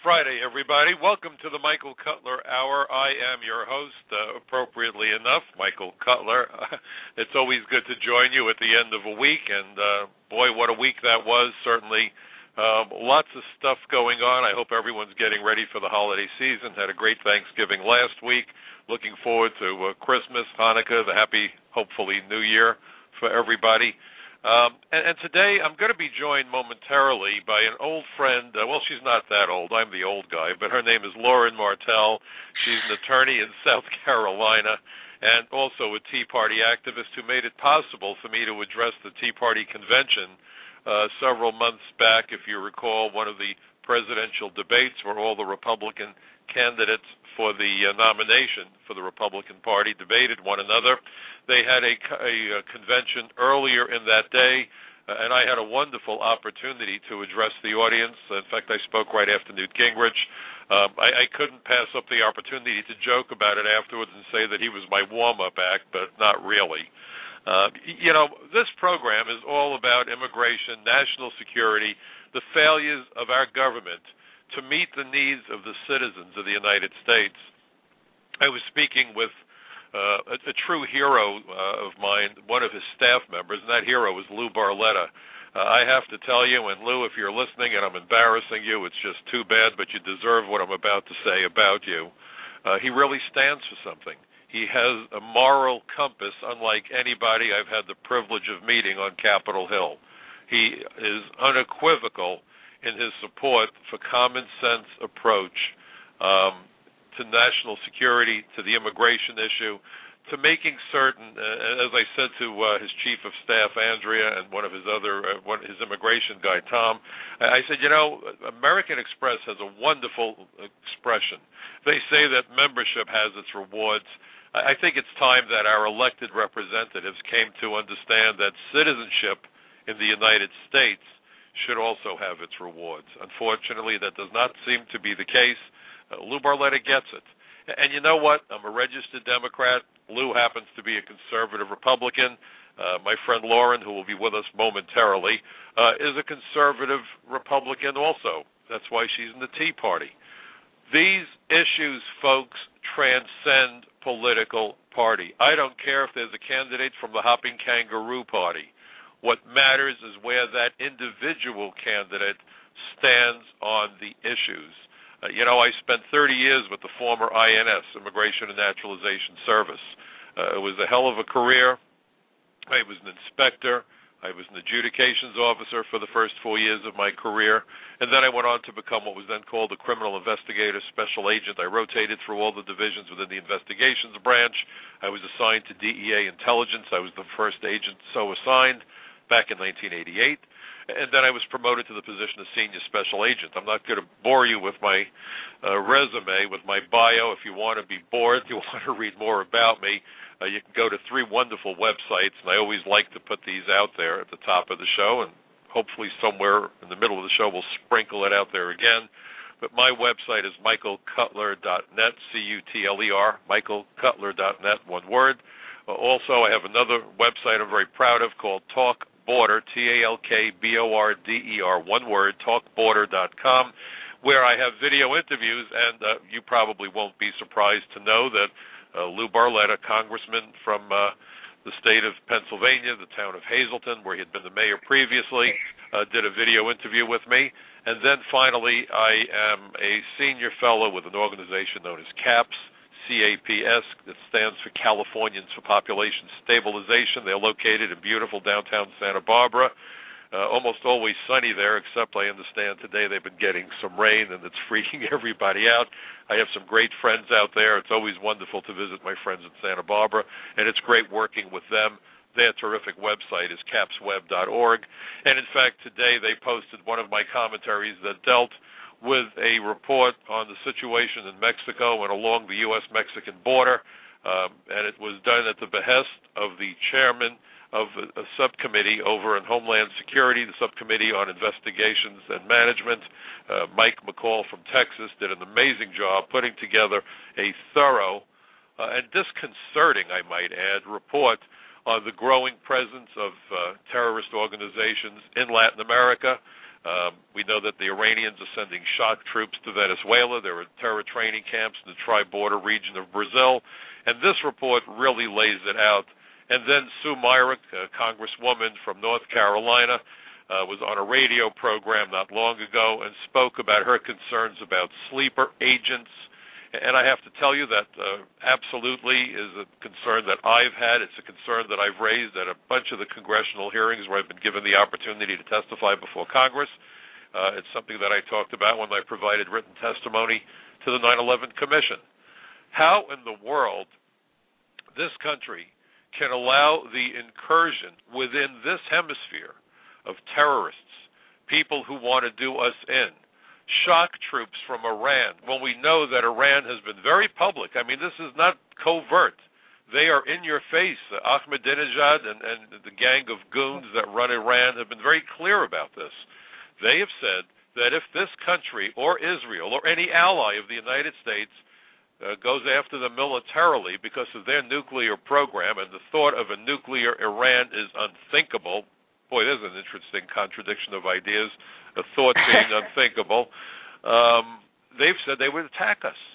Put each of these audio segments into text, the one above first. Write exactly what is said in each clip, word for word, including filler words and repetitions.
Friday, everybody. Welcome to the Michael Cutler Hour. I am your host, uh, appropriately enough, Michael Cutler. It's always good to join you at the end of a week, and uh, boy, what a week that was. Certainly um, lots of stuff going on. I hope everyone's getting ready for the holiday season. Had a great Thanksgiving last week. Looking forward to uh, Christmas, Hanukkah, the happy, hopefully, New Year for everybody. Um, and, and today I'm going to be joined momentarily by an old friend. Uh, well, she's not that old. I'm the old guy, but her name is Lauren Martell. She's an attorney in South Carolina and also a Tea Party activist who made it possible for me to address the Tea Party convention uh, several months back. If you recall, one of the presidential debates where all the Republican candidates for the uh, nomination for the Republican Party debated one another. They had a, a, a convention earlier in that day, uh, and I had a wonderful opportunity to address the audience. In fact, I spoke right after Newt Gingrich. Um, I, I couldn't pass up the opportunity to joke about it afterwards and say that he was my warm-up act, but not really. Uh, you know, this program is all about immigration, national security, the failures of our government to meet the needs of the citizens of the United States. I was speaking with uh, a, a true hero uh, of mine, one of his staff members, and that hero was Lou Barletta. Uh, I have to tell you, and Lou, if you're listening and I'm embarrassing you, it's just too bad, but you deserve what I'm about to say about you. Uh, he really stands for something. He has a moral compass unlike anybody I've had the privilege of meeting on Capitol Hill. He is unequivocal in his support for common sense approach um, to national security, to the immigration issue, to making certain, uh, as I said to uh, his chief of staff, Andrea, and one of his other, uh, one, his immigration guy, Tom, I said, you know, American Express has a wonderful expression. They say that membership has its rewards. I think it's time that our elected representatives came to understand that citizenship in the United States should also have its rewards. Unfortunately, that does not seem to be the case. Uh, Lou Barletta gets it. And you know what? I'm a registered Democrat. Lou happens to be a conservative Republican. Uh, my friend Lauren, who will be with us momentarily, uh, is a conservative Republican also. That's why she's in the Tea Party. These issues, folks, transcend political party. I don't care if there's a candidate from the Hopping Kangaroo Party. What matters is where that individual candidate stands on the issues. Uh, you know, I spent thirty years with the former I N S, Immigration and Naturalization Service. Uh, it was a hell of a career. I was an inspector. I was an adjudications officer for the first four years of my career. And then I went on to become what was then called a criminal investigator special agent. I rotated through all the divisions within the investigations branch. I was assigned to D E A intelligence. I was the first agent so assigned back in nineteen eighty-eight, and then I was promoted to the position of senior special agent. I'm not going to bore you with my uh, resume, with my bio. If you want to be bored, you want to read more about me, uh, you can go to three wonderful websites, and I always like to put these out there at the top of the show, and hopefully somewhere in the middle of the show we'll sprinkle it out there again. But my website is michael cutler dot net, C U T L E R, michael cutler dot net, one word. Uh, also, I have another website I'm very proud of called Talk Border, T A L K B O R D E R, one word, talk border dot com, where I have video interviews, and uh, you probably won't be surprised to know that uh, Lou Barletta, congressman from uh, the state of Pennsylvania, the town of Hazleton, where he had been the mayor previously, uh, did a video interview with me. And then finally, I am a senior fellow with an organization known as CAPS, C A P S, that stands for Californians for Population Stabilization. They're located in beautiful downtown Santa Barbara. Uh, almost always sunny there, except I understand today they've been getting some rain, and it's freaking everybody out. I have some great friends out there. It's always wonderful to visit my friends in Santa Barbara, and it's great working with them. Their terrific website is caps web dot org. And, in fact, today they posted one of my commentaries that dealt with a report on the situation in Mexico and along the U S Mexican border, um, and it was done at the behest of the chairman of a, a subcommittee over in Homeland Security, the Subcommittee on Investigations and Management. Uh, Mike McCall from Texas did an amazing job putting together a thorough uh, and disconcerting, I might add, report on the growing presence of uh, terrorist organizations in Latin America. Um, we know that the Iranians are sending shock troops to Venezuela. There are terror training camps in the tri-border region of Brazil. And this report really lays it out. And then Sue Myrick, a congresswoman from North Carolina, uh, was on a radio program not long ago and spoke about her concerns about sleeper agents. And I have to tell you that uh, absolutely is a concern that I've had. It's a concern that I've raised at a bunch of the congressional hearings where I've been given the opportunity to testify before Congress. Uh, it's something that I talked about when I provided written testimony to the nine eleven Commission. How in the world this country can allow the incursion within this hemisphere of terrorists, people who want to do us in, shock troops from Iran, when we know that Iran has been very public. I mean, this is not covert. They are in your face. Uh, Ahmadinejad and, and the gang of goons that run Iran have been very clear about this. They have said that if this country or Israel or any ally of the United States Uh, goes after them militarily because of their nuclear program, and the thought of a nuclear Iran is unthinkable. Boy, there's an interesting contradiction of ideas, a thought being unthinkable. Um, they've said they would attack us.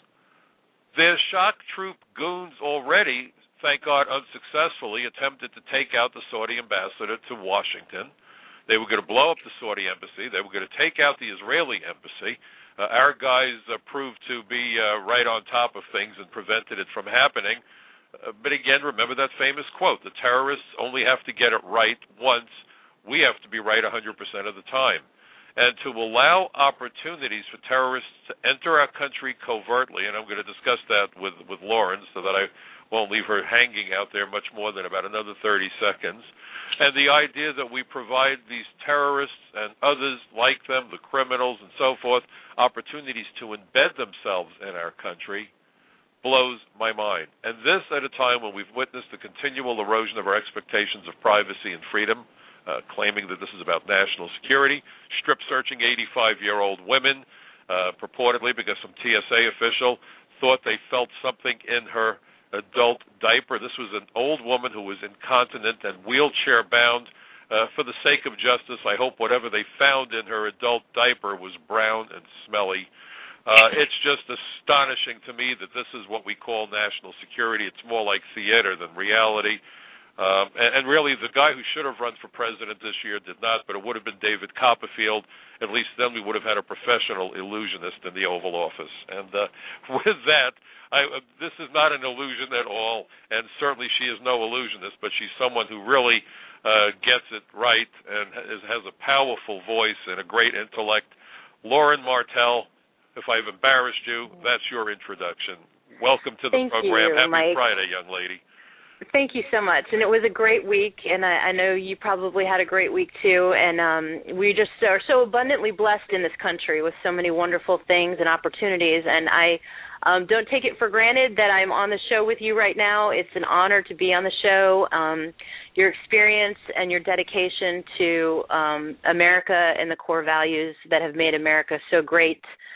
Their shock troop goons already, thank God unsuccessfully, attempted to take out the Saudi ambassador to Washington. They were going to blow up the Saudi embassy. They were going to take out the Israeli embassy. Uh, our guys uh, proved to be uh, right on top of things and prevented it from happening. Uh, but again, remember that famous quote, the terrorists only have to get it right once. We have to be right one hundred percent of the time. And to allow opportunities for terrorists to enter our country covertly, and I'm going to discuss that with, with Lauren so that I won't leave her hanging out there much more than about another thirty seconds, and the idea that we provide these terrorists and others like them, the criminals and so forth, opportunities to embed themselves in our country blows my mind. And this at a time when we've witnessed the continual erosion of our expectations of privacy and freedom, uh, claiming that this is about national security, strip-searching eighty-five-year-old women, uh, purportedly because some T S A official thought they felt something in her adult diaper. This was an old woman who was incontinent and wheelchair-bound. Uh, for the sake of justice, I hope whatever they found in her adult diaper was brown and smelly. Uh, it's just astonishing to me that this is what we call national security. It's more like theater than reality. Um, and, and really, the guy who should have run for president this year did not, but it would have been David Copperfield. At least then we would have had a professional illusionist in the Oval Office. And uh, with that, I, uh, this is not an illusion at all, and certainly she is no illusionist, but she's someone who really uh, gets it right and has, has a powerful voice and a great intellect. Lauren Martell, if I've embarrassed you, that's your introduction. Welcome to the Thank program. You, Happy Mike. Friday, young lady. Thank you so much. And it was a great week, and I, I know you probably had a great week too. And um, we just are so abundantly blessed in this country with so many wonderful things and opportunities. And I um, don't take it for granted that I'm on the show with you right now. It's an honor to be on the show. Um, your experience and your dedication to um, America and the core values that have made America so great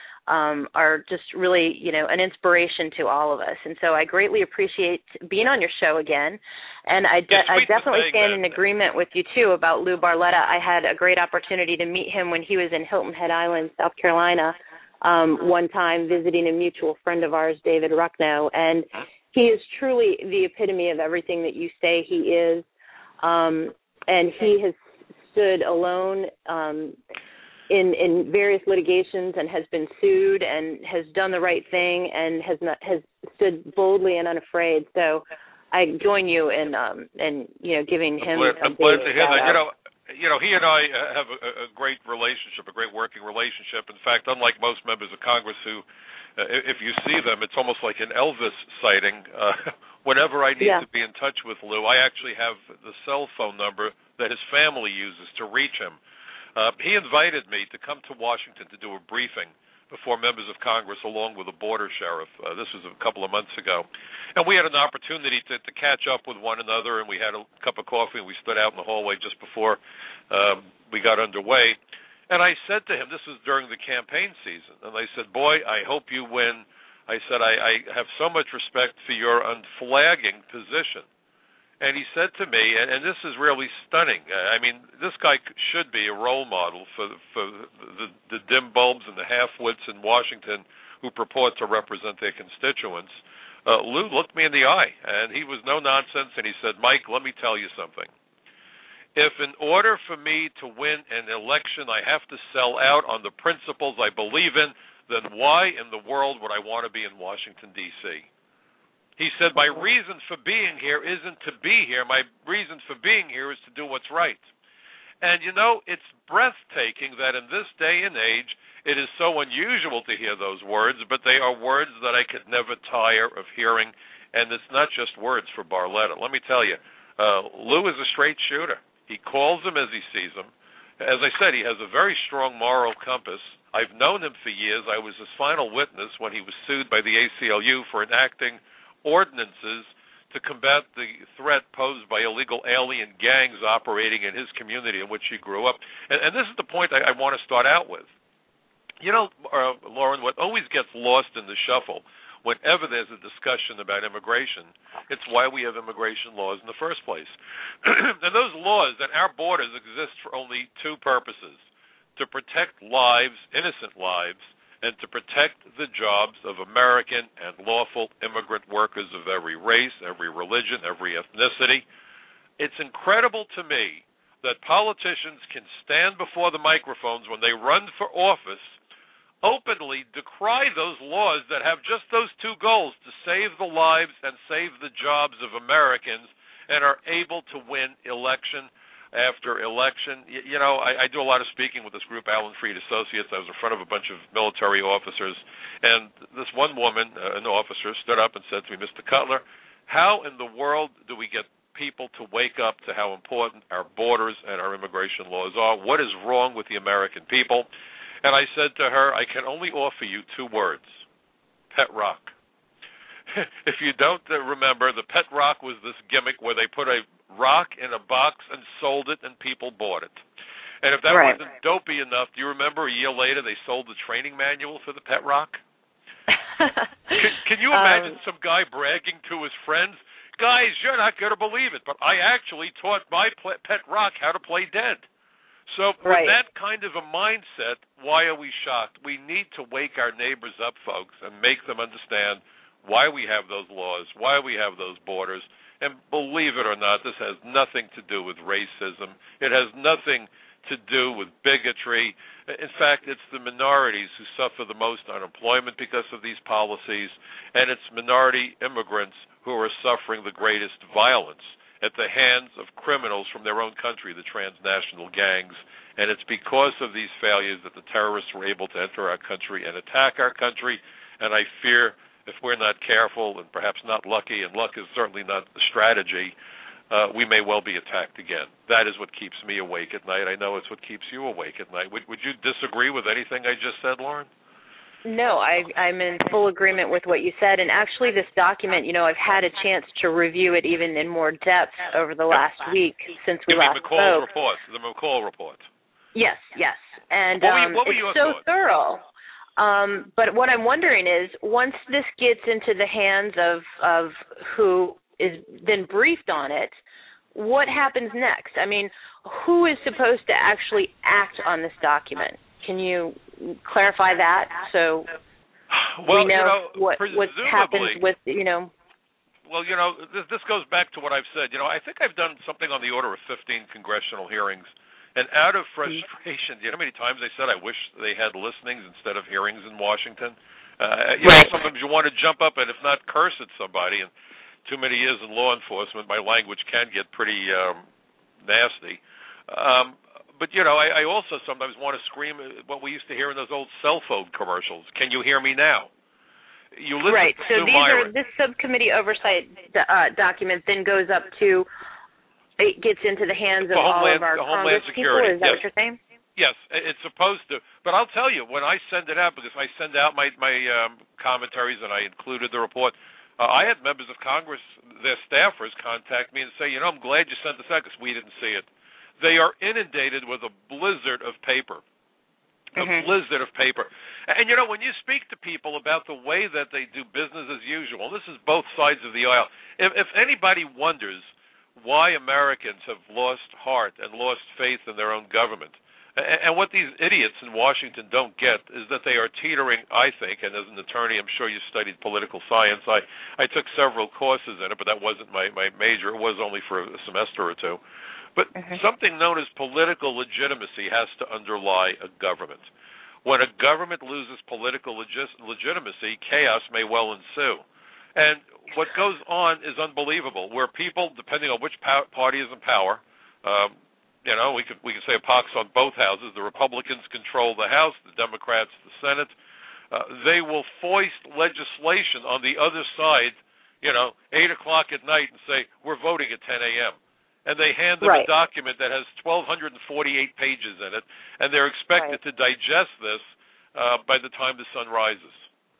Um, are just really, you know, an inspiration to all of us. And so I greatly appreciate being on your show again. And I, de- I definitely stand in agreement with you, too, about Lou Barletta. I had a great opportunity to meet him when he was in Hilton Head Island, South Carolina, um, one time visiting a mutual friend of ours, David Rucknow. And he is truly the epitome of everything that you say he is. Um, and he has stood alone um In, in various litigations and has been sued and has done the right thing and has not has stood boldly and unafraid. So I join you in um in you know giving him. I'm glad, I'm glad to hear that. You know, you know, he and I have a, a great relationship, a great working relationship. In fact, unlike most members of Congress who, uh, if you see them, it's almost like an Elvis sighting. Uh, whenever I need yeah. to be in touch with Lou, I actually have the cell phone number that his family uses to reach him. Uh, he invited me to come to Washington to do a briefing before members of Congress along with a border sheriff. Uh, this was a couple of months ago. And we had an opportunity to, to catch up with one another, and we had a cup of coffee, and we stood out in the hallway just before um, we got underway. And I said to him, this was during the campaign season, and I said, boy, I hope you win. I said, I, I have so much respect for your unflagging position And he said to me, and, and this is really stunning. I mean, this guy should be a role model for for the, the dim bulbs and the half-wits in Washington who purport to represent their constituents. Uh, Lou looked me in the eye, and he was no nonsense, and he said, Mike, let me tell you something. If in order for me to win an election I have to sell out on the principles I believe in, then why in the world would I want to be in Washington, D C? He said, my reason for being here isn't to be here. My reason for being here is to do what's right. And, you know, it's breathtaking that in this day and age, it is so unusual to hear those words, but they are words that I could never tire of hearing, and it's not just words for Barletta. Let me tell you, uh, Lou is a straight shooter. He calls them as he sees them. As I said, he has a very strong moral compass. I've known him for years. I was his final witness when he was sued by the A C L U for enacting ordinances to combat the threat posed by illegal alien gangs operating in his community in which he grew up. And, and this is the point I, I want to start out with. You know, uh, Lauren, what always gets lost in the shuffle whenever there's a discussion about immigration, it's why we have immigration laws in the first place. And those laws and our borders exist for only two purposes: to protect lives, innocent lives, and to protect the jobs of American and lawful immigrant workers of every race, every religion, every ethnicity. It's incredible to me that politicians can stand before the microphones when they run for office, openly decry those laws that have just those two goals, to save the lives and save the jobs of Americans, and are able to win election after election. You, you know, I, I do a lot of speaking with this group, Alan Freed Associates. I was in front of a bunch of military officers, and this one woman, uh, an officer, stood up and said to me, Mister Cutler, how in the world do we get people to wake up to how important our borders and our immigration laws are? What is wrong with the American people? And I said to her, I can only offer you two words: pet rock. If you don't remember, the pet rock was this gimmick where they put a rock in a box and sold it, and people bought it. And if that right. wasn't dopey enough, do you remember a year later they sold the training manual for the pet rock? can, can you imagine um, some guy bragging to his friends, guys, you're not going to believe it, but I actually taught my pet rock how to play dead. So with right. that kind of a mindset, why are we shocked? We need to wake our neighbors up, folks, and make them understand why we have those laws, why we have those borders. And believe it or not, this has nothing to do with racism. It has nothing to do with bigotry. In fact, it's the minorities who suffer the most unemployment because of these policies, and it's minority immigrants who are suffering the greatest violence at the hands of criminals from their own country, the transnational gangs. And it's because of these failures that the terrorists were able to enter our country and attack our country. And I fear, if we're not careful and perhaps not lucky, and luck is certainly not the strategy, uh, we may well be attacked again. That is what keeps me awake at night. I know it's what keeps you awake at night. Would, would you disagree with anything I just said, Lauren? No, I, I'm in full agreement with what you said. And actually this document, you know, I've had a chance to review it even in more depth over the last week since we you mean last McCall's spoke. report, the McCall report. Yes, yes. And what were you, um, what were it's your so thoughts? thorough. Um, but what I'm wondering is, once this gets into the hands of, of who is then briefed on it, what happens next? I mean, who is supposed to actually act on this document? Can you clarify that so well, we know, you know what what happens with, you know? Well, you know, this, this goes back to what I've said. You know, I think I've done something on the order of fifteen congressional hearings. And out of frustration, you know how many times I said I wish they had listenings instead of hearings in Washington? Uh, you right. know, sometimes you want to jump up and, if not curse at somebody, and too many years in law enforcement, my language can get pretty um, nasty. Um, but, you know, I, I also sometimes want to scream at what we used to hear in those old cell phone commercials. Can you hear me now? You listen right. to So these Myron. are, this subcommittee oversight uh, document then goes up to, it gets into the hands of all Homeland, of our Homeland Congress Security. people? Is that yes. what you're saying? Yes, it's supposed to. But I'll tell you, when I send it out, because I send out my, my um, commentaries and I included the report, uh, I had members of Congress, their staffers, contact me and say, you know, I'm glad you sent this out because we didn't see it. They are inundated with a blizzard of paper, a mm-hmm. blizzard of paper. And, you know, when you speak to people about the way that they do business as usual, this is both sides of the aisle. If, if anybody wonders why Americans have lost heart and lost faith in their own government. And what these idiots in Washington don't get is that they are teetering, I think, and as an attorney, I'm sure you studied political science. I, I took several courses in it, but that wasn't my, my major. It was only for a semester or two. But mm-hmm. something known as political legitimacy has to underlie a government. When a government loses political legis- legitimacy, chaos may well ensue. And what goes on is unbelievable, where people, depending on which pow- party is in power, um, you know, we could we could say a pox on both houses. The Republicans control the House, the Democrats the Senate. Uh, they will foist legislation on the other side, you know, eight o'clock at night and say, we're voting at ten a.m. And they hand them right. a document that has one thousand two hundred forty-eight pages in it, and they're expected right. to digest this uh, by the time the sun rises.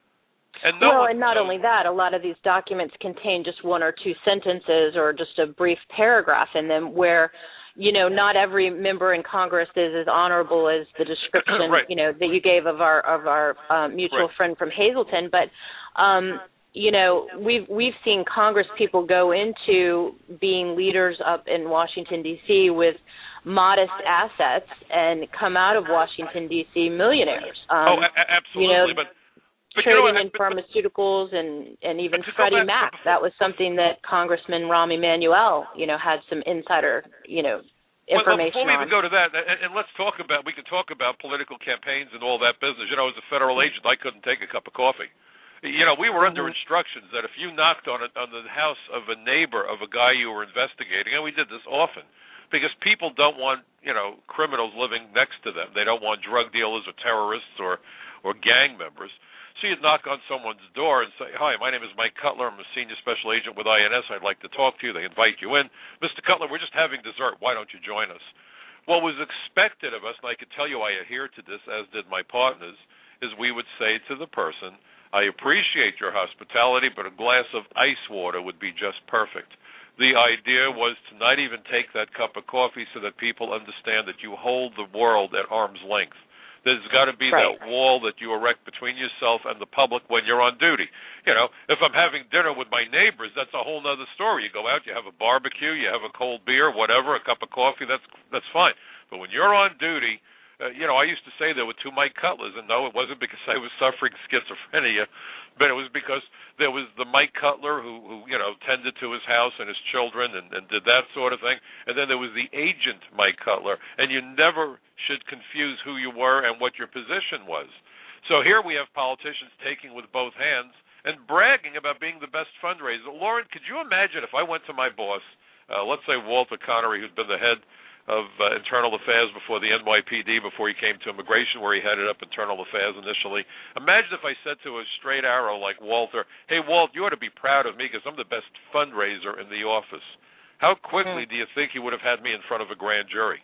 And no well, one, and not no, only that, a lot of these documents contain just one or two sentences or just a brief paragraph in them where, you know, not every member in Congress is as honorable as the description, right. you know, that you gave of our of our um, mutual right. friend from Hazleton. But, um, you know, we've we've seen Congress people go into being leaders up in Washington D C with modest assets and come out of Washington D C millionaires. Um, oh, a- absolutely, you know, but. But trading you know, in but, pharmaceuticals and, and even but Freddie back, Mac. That was something that Congressman Rahm Emanuel, you know, had some insider, you know, information well, before we on. even go to that, and, and let's talk about, we could talk about political campaigns and all that business. You know, as a federal agent, I couldn't take a cup of coffee. You know, we were mm-hmm. under instructions that if you knocked on it on the house of a neighbor of a guy you were investigating, and we did this often, because people don't want, you know, criminals living next to them. They don't want drug dealers or terrorists or, or gang members. So you'd knock on someone's door and say, hi, my name is Mike Cutler. I'm a senior special agent with I N S. I'd like to talk to you. They invite you in. Mister Cutler, we're just having dessert. Why don't you join us? What was expected of us, and I can tell you I adhere to this, as did my partners, is we would say to the person, I appreciate your hospitality, but a glass of ice water would be just perfect. The idea was to not even take that cup of coffee so that people understand that you hold the world at arm's length. There's got to be right. that wall that you erect between yourself and the public when you're on duty. You know, if I'm having dinner with my neighbors, that's a whole other story. You go out, you have a barbecue, you have a cold beer, whatever, a cup of coffee, that's that's fine. But when you're on duty, uh, you know, I used to say there were two Mike Cutlers, and no, it wasn't because I was suffering schizophrenia, but it was because there was the Mike Cutler who, who you know, tended to his house and his children and, and did that sort of thing, and then there was the agent Mike Cutler, and you never should confuse who you were and what your position was. So here we have politicians taking with both hands and bragging about being the best fundraiser. Lauren, could you imagine if I went to my boss, uh, let's say Walter Connery, who's been the head of uh, Internal Affairs before the N Y P D, before he came to Immigration, where he headed up Internal Affairs initially. Imagine if I said to a straight arrow like Walter, hey, Walt, you ought to be proud of me because I'm the best fundraiser in the office. How quickly mm. do you think he would have had me in front of a grand jury?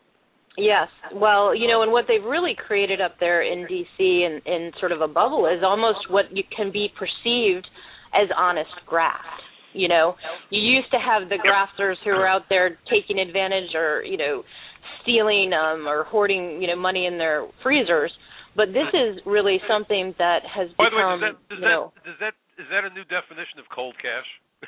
Yes. Well, you know, and what they've really created up there in D C in, in sort of a bubble is almost what you can be perceived as honest graft. You know, you used to have the grafters who were out there taking advantage or, you know, stealing um, or hoarding, you know, money in their freezers. But this is really something that has By become, the way, does that, does you know. That, does that, is that a new definition of cold cash?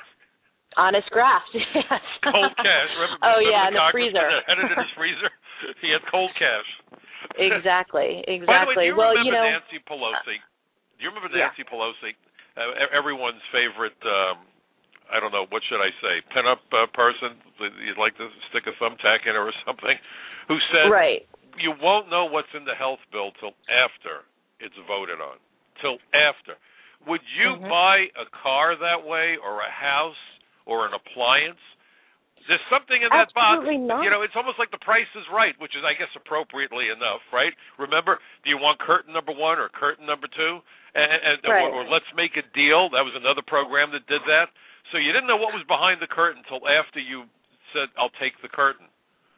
Honest graft, yes. Cold cash. Remember, oh, remember yeah, the in the freezer. Had it in his freezer? He had cold cash. Exactly, exactly. By the way, do you well, remember you know, Nancy Pelosi? Do you remember yeah. Nancy Pelosi? Uh, everyone's favorite, um, I don't know, what should I say, pin-up uh, person, you'd like to stick a thumbtack in her or something, who said, right. you won't know what's in the health bill till after it's voted on, till after. Would you mm-hmm. buy a car that way or a house or an appliance? There's something in that Absolutely box. Not. You know, it's almost like The Price is Right, which is, I guess, appropriately enough, right? Remember, do you want curtain number one or curtain number two? And, and right. or, or Let's Make a Deal. That was another program that did that. So you didn't know what was behind the curtain until after you said, I'll take the curtain.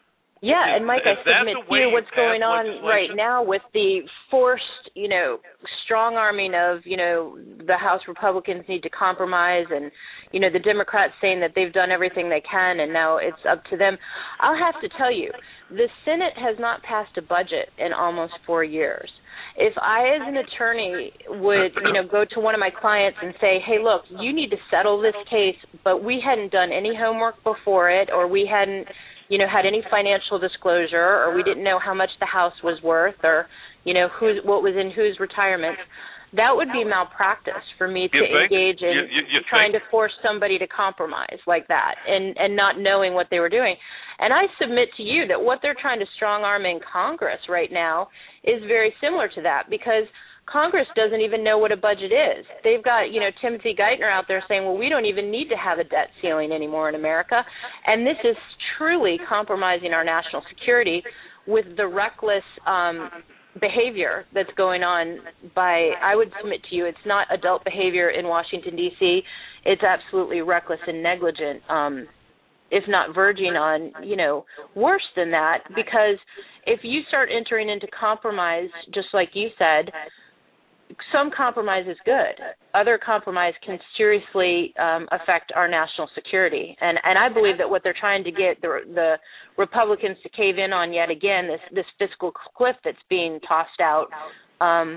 Yeah, is, and Mike, I submit to you what's going on right now with the forced, you know, strong-arming of, you know, the House Republicans need to compromise and, you know, the Democrats saying that they've done everything they can and now it's up to them. I'll have to tell you, the Senate has not passed a budget in almost four years. If I, as an attorney, would, you know, go to one of my clients and say, hey, look, you need to settle this case, but we hadn't done any homework before it, or we hadn't, you know, had any financial disclosure, or we didn't know how much the house was worth, or, you know, who, what was in whose retirement, that would be malpractice for me to engage in you, you, you trying think? to force somebody to compromise like that and, and not knowing what they were doing. And I submit to you that what they're trying to strong-arm in Congress right now is very similar to that, because Congress doesn't even know what a budget is. They've got, you know, Timothy Geithner out there saying, well, we don't even need to have a debt ceiling anymore in America. And this is truly compromising our national security with the reckless um, behavior that's going on by, I would submit to you, it's not adult behavior in Washington, D C. It's absolutely reckless and negligent, um, if not verging on, you know, worse than that, because if you start entering into compromise, just like you said, some compromise is good. Other compromise can seriously um, affect our national security. And and I believe that what they're trying to get the, the Republicans to cave in on yet again, this, this fiscal cliff that's being tossed out, um,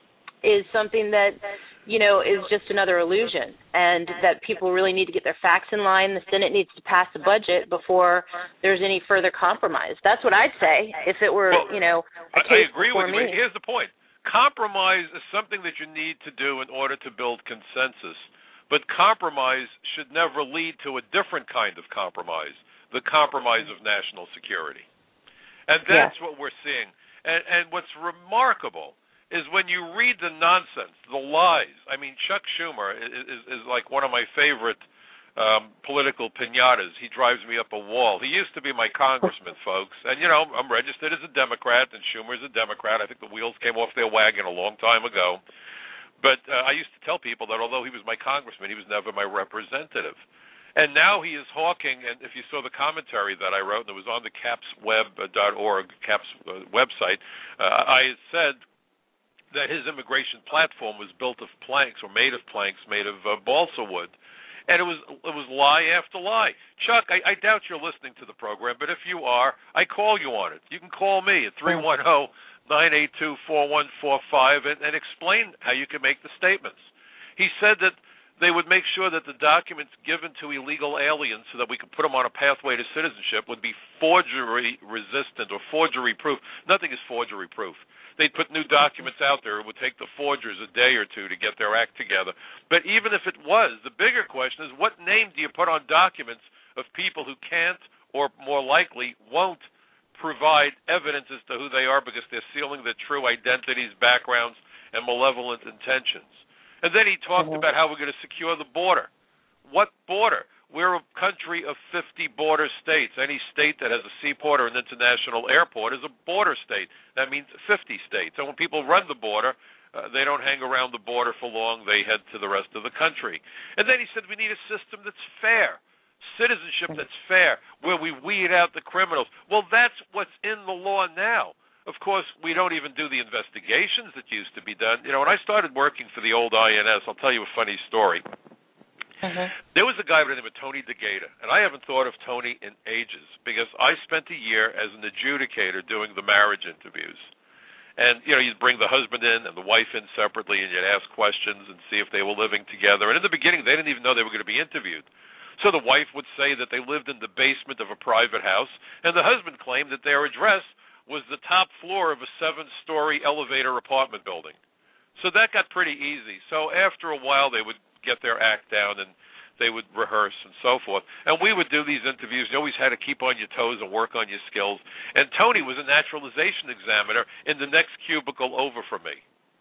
is something that, you know, is just another illusion, and that people really need to get their facts in line. The Senate needs to pass a budget before there's any further compromise. That's what I'd say if it were, well, you know, a case I agree before with you. me. Here's the point. Compromise is something that you need to do in order to build consensus, but compromise should never lead to a different kind of compromise, the compromise of national security. And that's yeah. what we're seeing. And, and what's remarkable is when you read the nonsense, the lies. I mean, Chuck Schumer is, is, is like one of my favorite um, political piñatas. He drives me up a wall. He used to be my congressman, folks. And, you know, I'm registered as a Democrat, and Schumer's a Democrat. I think the wheels came off their wagon a long time ago. But uh, I used to tell people that although he was my congressman, he was never my representative. And now he is hawking, and if you saw the commentary that I wrote, and it was on the caps web dot org, CAPS uh, website, uh, I said that his immigration platform was built of planks, or made of planks, made of uh, balsa wood. And it was it was lie after lie. Chuck, I, I doubt you're listening to the program, but if you are, I call you on it. You can call me at three one zero, nine eight two, four one four five and, and explain how you can make the statements. He said that they would make sure that the documents given to illegal aliens so that we could put them on a pathway to citizenship would be forgery-resistant or forgery-proof. Nothing is forgery-proof. They'd put new documents out there. It would take the forgers a day or two to get their act together. But even if it was, the bigger question is, what name do you put on documents of people who can't or more likely won't provide evidence as to who they are because they're sealing their true identities, backgrounds, and malevolent intentions? And then he talked mm-hmm. about how we're going to secure the border. What border? We're a country of fifty border states. Any state that has a seaport or an international airport is a border state. That means fifty states. And when people run the border, uh, they don't hang around the border for long. They head to the rest of the country. And then he said we need a system that's fair, citizenship that's fair, where we weed out the criminals. Well, that's what's in the law now. Of course, we don't even do the investigations that used to be done. You know, when I started working for the old I N S, I'll tell you a funny story. Uh-huh. There was a guy by the name of Tony DeGata, and I haven't thought of Tony in ages because I spent a year as an adjudicator doing the marriage interviews. And, you know, you'd bring the husband in and the wife in separately, and you'd ask questions and see if they were living together. And in the beginning, they didn't even know they were going to be interviewed. So the wife would say that they lived in the basement of a private house, and the husband claimed that their address was the top floor of a seven-story elevator apartment building. So that got pretty easy. So after a while, they would get their act down and they would rehearse and so forth. And we would do these interviews. You always had to keep on your toes and work on your skills. And Tony was a naturalization examiner in the next cubicle over from me.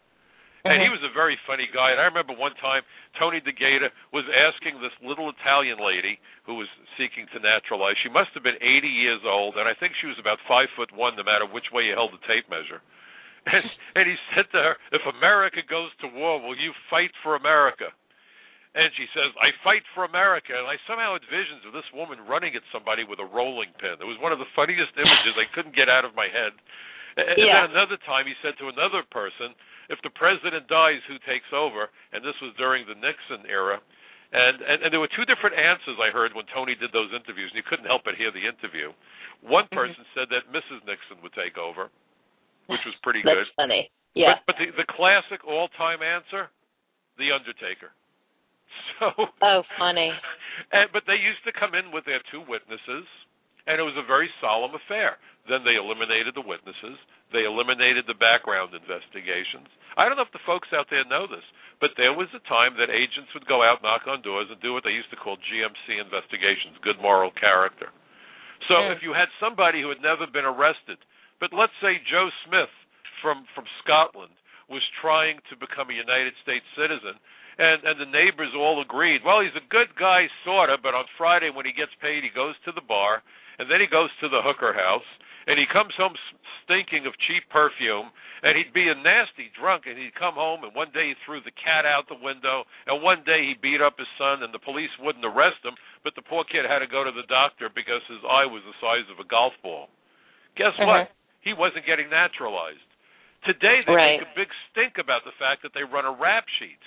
And he was a very funny guy. And I remember one time Tony DeGata was asking this little Italian lady who was seeking to naturalize. She must have been eighty years old, and I think she was about five foot one, no matter which way you held the tape measure. And, and he said to her, if America goes to war, will you fight for America? And she says, I fight for America. And I somehow had visions of this woman running at somebody with a rolling pin. It was one of the funniest images I couldn't get out of my head. And yeah. then another time he said to another person, if the president dies, who takes over? And this was during the Nixon era. And, and, and there were two different answers I heard when Tony did those interviews, and you couldn't help but hear the interview. One person mm-hmm. said that Missus Nixon would take over, which was pretty That's good. That's funny. Yeah. But, but the, the classic all-time answer, The Undertaker. So. Oh, funny. And, but they used to come in with their two witnesses, and it was a very solemn affair. Then they eliminated the witnesses. They eliminated the background investigations. I don't know if the folks out there know this, but there was a time that agents would go out, knock on doors, and do what they used to call G M C investigations, good moral character. So mm. if you had somebody who had never been arrested, but let's say Joe Smith from, from Scotland was trying to become a United States citizen, and, and the neighbors all agreed, well, he's a good guy, sort of, but on Friday when he gets paid, he goes to the bar, and then he goes to the hooker house, and he comes home stinking of cheap perfume, and he'd be a nasty drunk, and he'd come home, and one day he threw the cat out the window, and one day he beat up his son, and the police wouldn't arrest him, but the poor kid had to go to the doctor because his eye was the size of a golf ball. Guess uh-huh. what? He wasn't getting naturalized. Today they right. make a big stink about the fact that they run a rap sheet.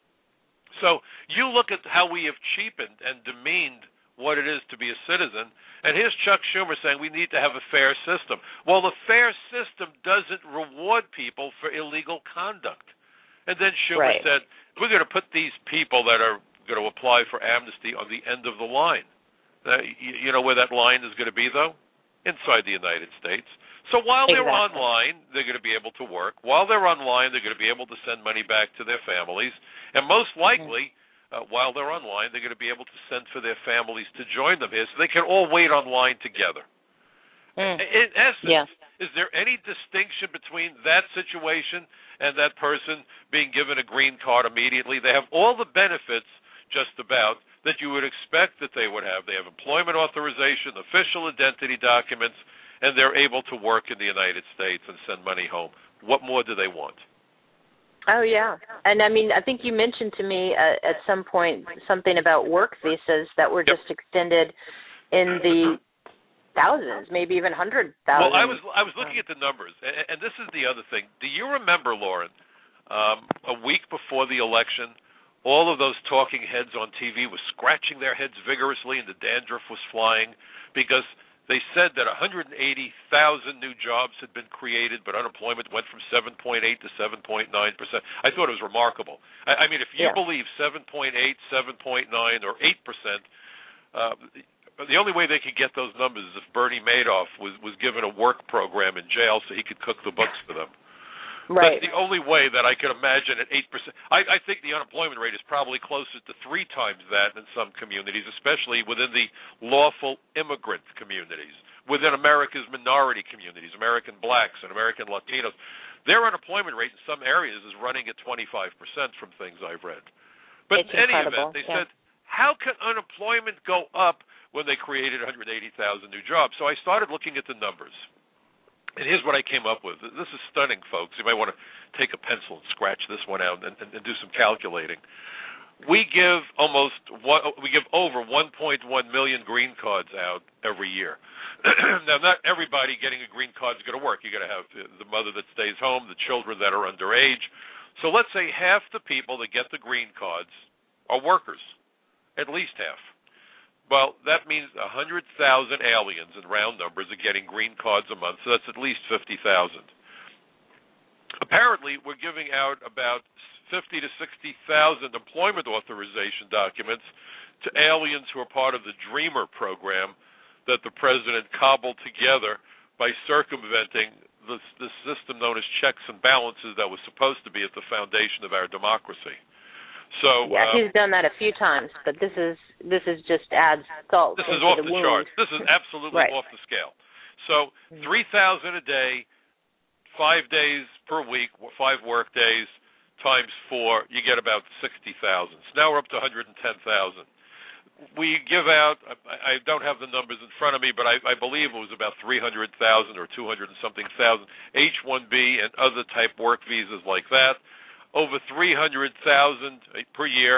So you look at how we have cheapened and demeaned what it is to be a citizen, and here's Chuck Schumer saying we need to have a fair system. Well, the fair system doesn't reward people for illegal conduct. And then Schumer right. said, we're going to put these people that are going to apply for amnesty on the end of the line. Uh, you, you know where that line is going to be, though? Inside the United States. So while exactly. they're online, they're going to be able to work. While they're online, they're going to be able to send money back to their families. And most likely, Uh, while they're online, they're going to be able to send for their families to join them here, so they can all wait online together. Mm. In essence, yeah. is there any distinction between that situation and that person being given a green card immediately? They have all the benefits, just about, that you would expect that they would have. They have employment authorization, official identity documents, and they're able to work in the United States and send money home. What more do they want? Oh, yeah. And, I mean, I think you mentioned to me uh, at some point something about work visas that were yep. just extended in the thousands, maybe even hundred thousand. Well, I was I was looking at the numbers, and, and this is the other thing. Do you remember, Lauren, um, a week before the election, all of those talking heads on T V were scratching their heads vigorously and the dandruff was flying because they said that one hundred eighty thousand new jobs had been created, but unemployment went from seven point eight to seven point nine percent. I thought it was remarkable. I, I mean, if you yeah. believe seven point eight, seven point nine, or eight percent, uh, the only way they could get those numbers is if Bernie Madoff was, was given a work program in jail so he could cook the books for them. Right. That's the only way that I could imagine at eight percent. I, I think the unemployment rate is probably closer to three times that in some communities, especially within the lawful immigrant communities, within America's minority communities, American blacks and American Latinos. Their unemployment rate in some areas is running at twenty-five percent from things I've read. But it's in any incredible. event, they yeah. said, how can unemployment go up when they created one hundred eighty thousand new jobs? So I started looking at the numbers. And here's what I came up with. This is stunning, folks. You might want to take a pencil and scratch this one out and, and, and do some calculating. We give almost one, we give over one point one million green cards out every year. Now, not everybody getting a green card is going to work. You're going to have the mother that stays home, the children that are underage. So let's say half the people that get the green cards are workers, at least half. Well, that means one hundred thousand aliens in round numbers are getting green cards a month, so that's at least fifty thousand. Apparently, we're giving out about fifty to sixty thousand employment authorization documents to aliens who are part of the DREAMER program that the president cobbled together by circumventing this, this system known as checks and balances that was supposed to be at the foundation of our democracy. So yeah, uh, he's done that a few times, but this is this is just adds salt. This is into off the, the wound. charts. This is absolutely right. off the scale. So three thousand a day, five days per week, five work days times four, you get about sixty thousand. So now we're up to one hundred ten thousand. We give out, I, I don't have the numbers in front of me, but I, I believe it was about three hundred thousand or two hundred and something thousand H one B and other type work visas like that. Over three hundred thousand per year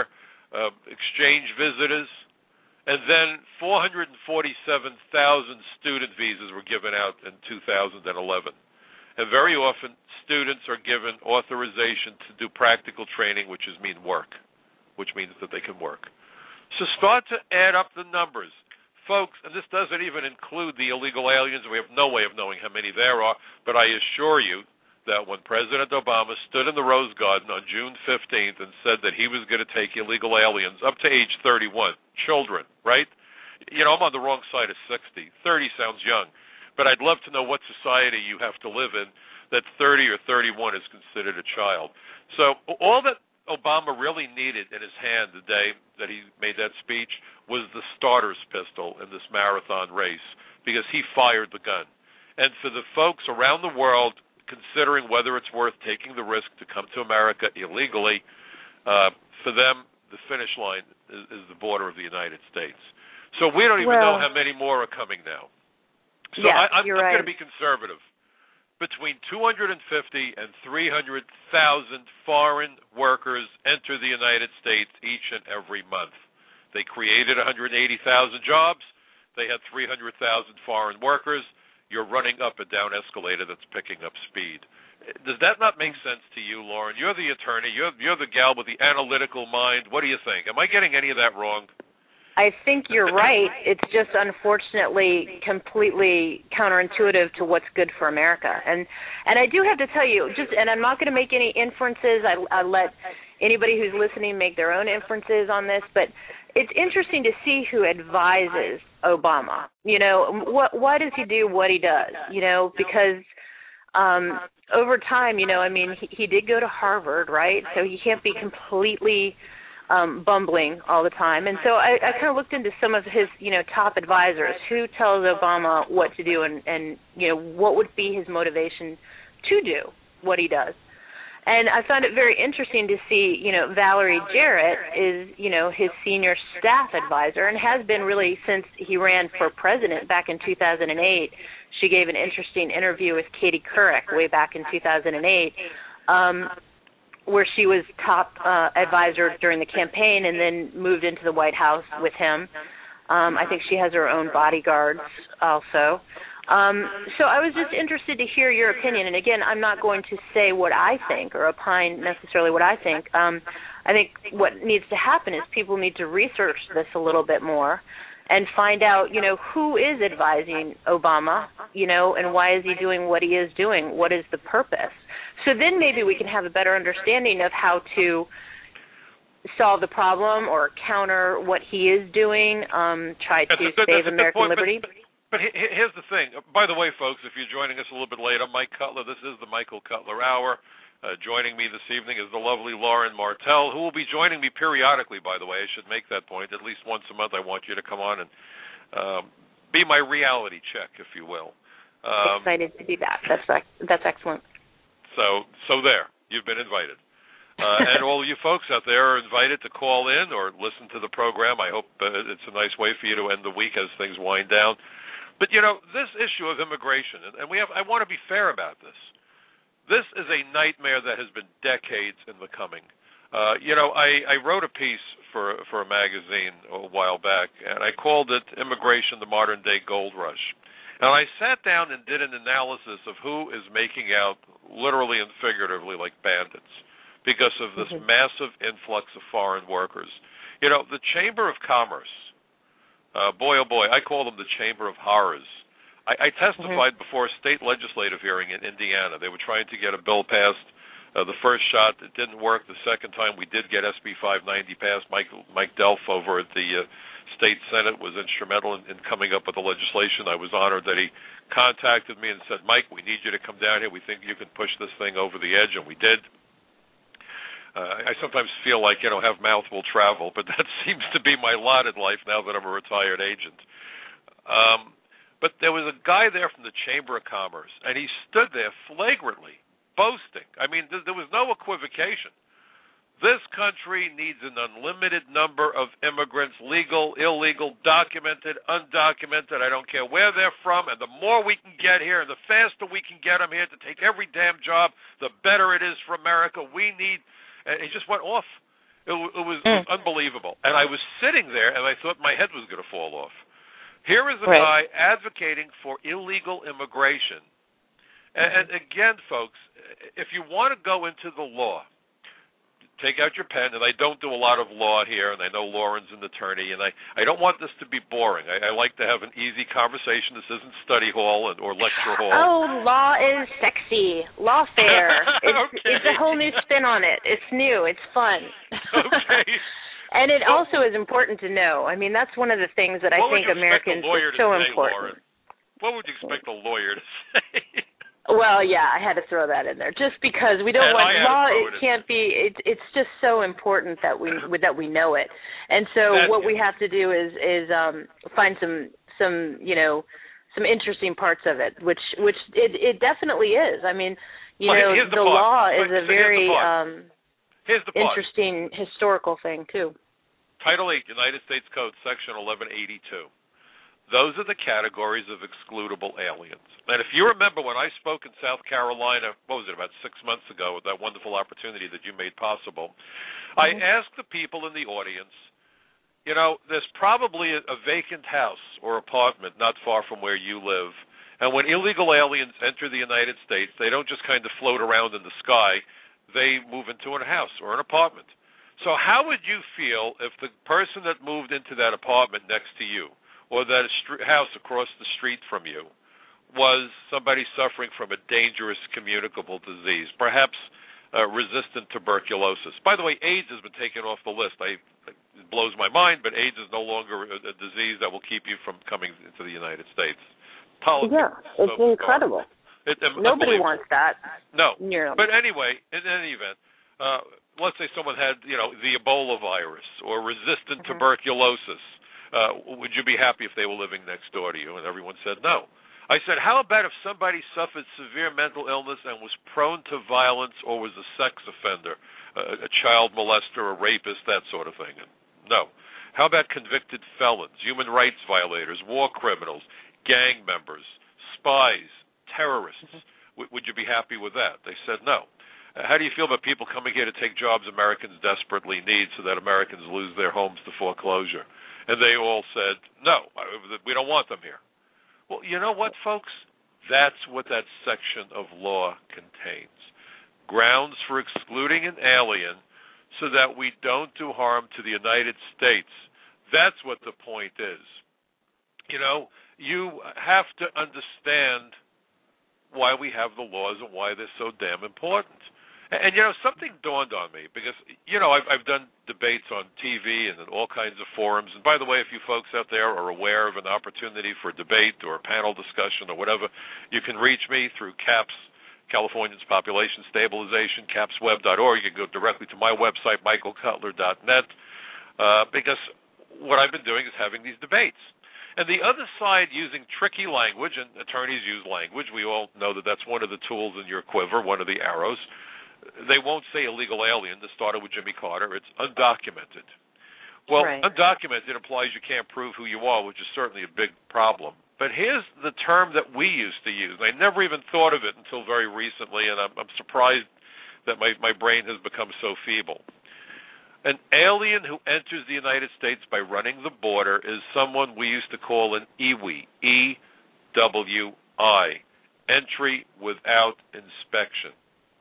uh, exchange visitors, and then four hundred forty-seven thousand student visas were given out in two thousand eleven. And very often, students are given authorization to do practical training, which is mean work, which means that they can work. So start to add up the numbers. Folks, and this doesn't even include the illegal aliens. We have no way of knowing how many there are, but I assure you that when President Obama stood in the Rose Garden on June fifteenth and said that he was going to take illegal aliens up to age thirty-one, children, right? You know, I'm on the wrong side of sixty. thirty sounds young, but I'd love to know what society you have to live in that thirty or thirty-one is considered a child. So all that Obama really needed in his hand the day that he made that speech was the starter's pistol in this marathon race, because he fired the gun. And for the folks around the world considering whether it's worth taking the risk to come to America illegally, uh, for them, the finish line is, is the border of the United States. So we don't even well, know how many more are coming now. So yeah, I, I'm, you're I'm right. going to be conservative. Between two hundred fifty and three hundred thousand foreign workers enter the United States each and every month. They created one hundred eighty thousand jobs. They had three hundred thousand foreign workers. You're running up a down escalator that's picking up speed. Does that not make sense to you, Lauren? You're the attorney. You're, you're the gal with the analytical mind. What do you think? Am I getting any of that wrong? I think you're right. It's just unfortunately completely counterintuitive to what's good for America. And and I do have to tell you, just and I'm not going to make any inferences. I, I let anybody who's listening make their own inferences on this, but it's interesting to see who advises Obama. You know, what why does he do what he does? You know, because um, over time, you know, I mean, he, he did go to Harvard, right? So he can't be completely Um, bumbling all the time. And so I, I kind of looked into some of his, you know, top advisors. Who tells Obama what to do and, and, you know, what would be his motivation to do what he does. And I found it very interesting to see, you know, Valerie Jarrett is, you know, his senior staff advisor and has been really since he ran for president back in two thousand eight. She gave an interesting interview with Katie Couric way back in two thousand eight. Um, where she was top uh, advisor during the campaign and then moved into the White House with him. Um, I think she has her own bodyguards also. Um, so I was just interested to hear your opinion. And, again, I'm not going to say what I think or opine necessarily what I think. Um, I think what needs to happen is people need to research this a little bit more and find out, you know, who is advising Obama, you know, and why is he doing what he is doing? What is the purpose? So then maybe we can have a better understanding of how to solve the problem or counter what he is doing, um, try to that's a, save that's American point, liberty. But, but, but here's the thing. By the way, folks, if you're joining us a little bit late, I'm Mike Cutler. This is the Michael Cutler Hour. Uh, joining me this evening is the lovely Lauren Martell, who will be joining me periodically, by the way. I should make that point. At least once a month I want you to come on and um, be my reality check, if you will. Um, Excited to do that. That's that's excellent. So, so there, you've been invited. Uh, and all you folks out there are invited to call in or listen to the program. I hope uh, it's a nice way for you to end the week as things wind down. But, you know, this issue of immigration, and, and we have, I want to be fair about this. This is a nightmare that has been decades in the coming. Uh, you know, I, I wrote a piece for, for a magazine a while back, and I called it Immigration, the Modern Day Gold Rush. And I sat down and did an analysis of who is making out, literally and figuratively, like bandits because of this mm-hmm. massive influx of foreign workers. You know, the Chamber of Commerce, uh, boy, oh boy, I call them the Chamber of Horrors. I, I testified mm-hmm. before a state legislative hearing in Indiana. They were trying to get a bill passed. Uh, the first shot, it didn't work. The second time, we did get S B five ninety passed. Mike, Mike Delph over at the... Uh, State Senate was instrumental in, in coming up with the legislation. I was honored that he contacted me and said, Mike, we need you to come down here. We think you can push this thing over the edge, and we did. Uh, I sometimes feel like, you know, have mouth will travel, but that seems to be my lot in life now that I'm a retired agent. Um, but there was a guy there from the Chamber of Commerce, and he stood there flagrantly, boasting. I mean, th- there was no equivocation. This country needs an unlimited number of immigrants, legal, illegal, documented, undocumented. I don't care where they're from. And the more we can get here and the faster we can get them here to take every damn job, the better it is for America. We need, and he just went off. It, it, was, mm. it was unbelievable. And I was sitting there, and I thought my head was going to fall off. Here is a right. guy advocating for illegal immigration. And, and again, folks, if you want to go into the law, take out your pen, and I don't do a lot of law here, and I know Lauren's an attorney, and I, I don't want this to be boring. I, I like to have an easy conversation. This isn't study hall and, or lecture hall. Oh, law is sexy. Lawfare. It's, okay. it's a whole new spin on it. It's new. It's fun. Okay. And it well, also is important to know. I mean, that's one of the things that I think Americans is so say, important. Lauren? What would you expect a lawyer to say? Well, yeah, I had to throw that in there just because we don't and want law. It, it can't be. It, it's just so important that we that we know it. And so That's what it. we have to do is is um, find some some you know some interesting parts of it, which which it, it definitely is. I mean, you well, know, the, the the law is a so very um, interesting historical thing too. Title eight, United States Code, Section eleven eighty-two. Those are the categories of excludable aliens. And if you remember when I spoke in South Carolina, what was it, about six months ago, with that wonderful opportunity that you made possible, mm-hmm. I asked the people in the audience, you know, there's probably a, a vacant house or apartment not far from where you live, and when illegal aliens enter the United States, they don't just kind of float around in the sky, they move into a house or an apartment. So how would you feel if the person that moved into that apartment next to you, or that st- house across the street from you, was somebody suffering from a dangerous communicable disease, perhaps uh, resistant tuberculosis? By the way, AIDS has been taken off the list. I, it blows my mind, but AIDS is no longer a, a disease that will keep you from coming into the United States. Politics, yeah, it's so incredible. It, um, Nobody wants that. No. Nearly. But anyway, in any event, uh, let's say someone had, you know, the Ebola virus or resistant mm-hmm. tuberculosis. Uh, would you be happy if they were living next door to you? And everyone said no. I said, how about if somebody suffered severe mental illness and was prone to violence or was a sex offender, a, a child molester, a rapist, that sort of thing? And no. How about convicted felons, human rights violators, war criminals, gang members, spies, terrorists? W- would you be happy with that? They said no. Uh, how do you feel about people coming here to take jobs Americans desperately need so that Americans lose their homes to foreclosure? And they all said, no, we don't want them here. Well, you know what, folks? That's what that section of law contains. Grounds for excluding an alien so that we don't do harm to the United States. That's what the point is. You know, you have to understand why we have the laws and why they're so damn important. And, you know, something dawned on me because, you know, I've, I've done debates on T V and in all kinds of forums. And, by the way, if you folks out there are aware of an opportunity for debate or a panel discussion or whatever, you can reach me through CAPS, Californians Population Stabilization, caps web dot org. You can go directly to my website, michael cutler dot net, uh, because what I've been doing is having these debates. And the other side using tricky language, and attorneys use language. We all know that that's one of the tools in your quiver, one of the arrows. They won't say illegal alien. This started with Jimmy Carter. It's undocumented. Well, right. undocumented implies you can't prove who you are, which is certainly a big problem. But here's the term that we used to use. I never even thought of it until very recently, and I'm, I'm surprised that my, my brain has become so feeble. An alien who enters the United States by running the border is someone we used to call an E W I, E W I, entry without inspection.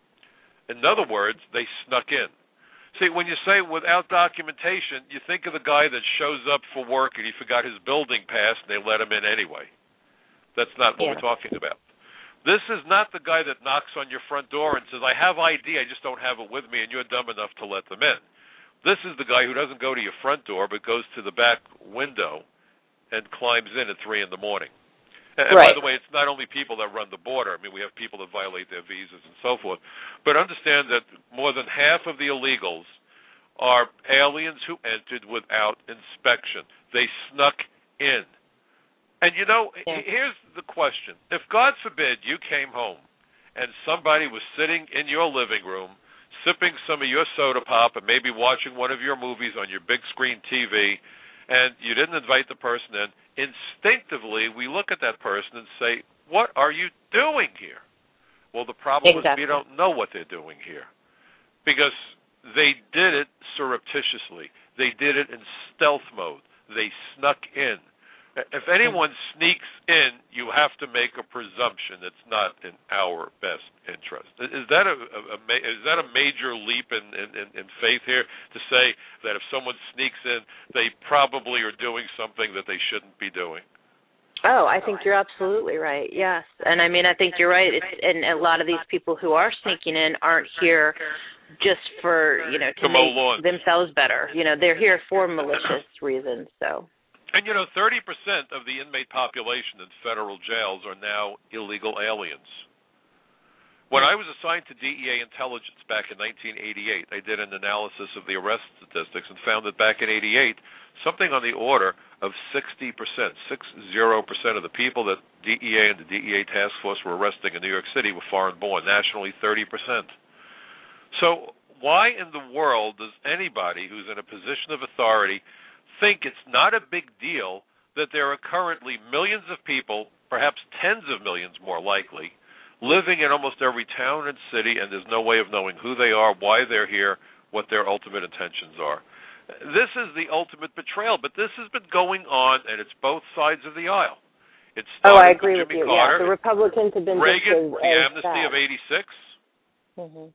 In other words, they snuck in. See, when you say without documentation, you think of the guy that shows up for work and he forgot his building pass and they let him in anyway. That's not what yeah. we're talking about. This is not the guy that knocks on your front door and says, I have I D, I just don't have it with me, and you're dumb enough to let them in. This is the guy who doesn't go to your front door but goes to the back window and climbs in at three in the morning. And right. by the way, it's not only people that run the border. I mean, we have people that violate their visas and so forth. But understand that more than half of the illegals are aliens who entered without inspection. They snuck in. And, you know, yeah. here's the question. If, God forbid, you came home and somebody was sitting in your living room sipping some of your soda pop and maybe watching one of your movies on your big screen T V, and you didn't invite the person in, instinctively we look at that person and say, what are you doing here? Well, the problem exactly. is we don't know what they're doing here because they did it surreptitiously. They did it in stealth mode. They snuck in. If anyone sneaks in, you have to make a presumption it's not in our best interest. Is that a, a, a is that a major leap in, in, in faith here to say that if someone sneaks in, they probably are doing something that they shouldn't be doing? Oh, I think you're absolutely right. Yes, and I mean I think you're right. It's, and a lot of these people who are sneaking in aren't here just for you know to, to make themselves better. You know, they're here for malicious reasons. So. And, you know, thirty percent of the inmate population in federal jails are now illegal aliens. When I was assigned to D E A intelligence back in nineteen eighty-eight, I did an analysis of the arrest statistics and found that back in eighty-eight, something on the order of sixty percent, sixty percent of the people that D E A and the D E A task force were arresting in New York City were foreign-born, nationally thirty percent. So why in the world does anybody who's in a position of authority think it's not a big deal that there are currently millions of people, perhaps tens of millions more likely, living in almost every town and city, and there's no way of knowing who they are, why they're here, what their ultimate intentions are. This is the ultimate betrayal, but this has been going on, and it's both sides of the aisle. It oh, I agree with Jimmy with you. Carter, yeah, the Republicans have been Reagan, just as, the as amnesty bad. of eighty-six. Mm-hmm.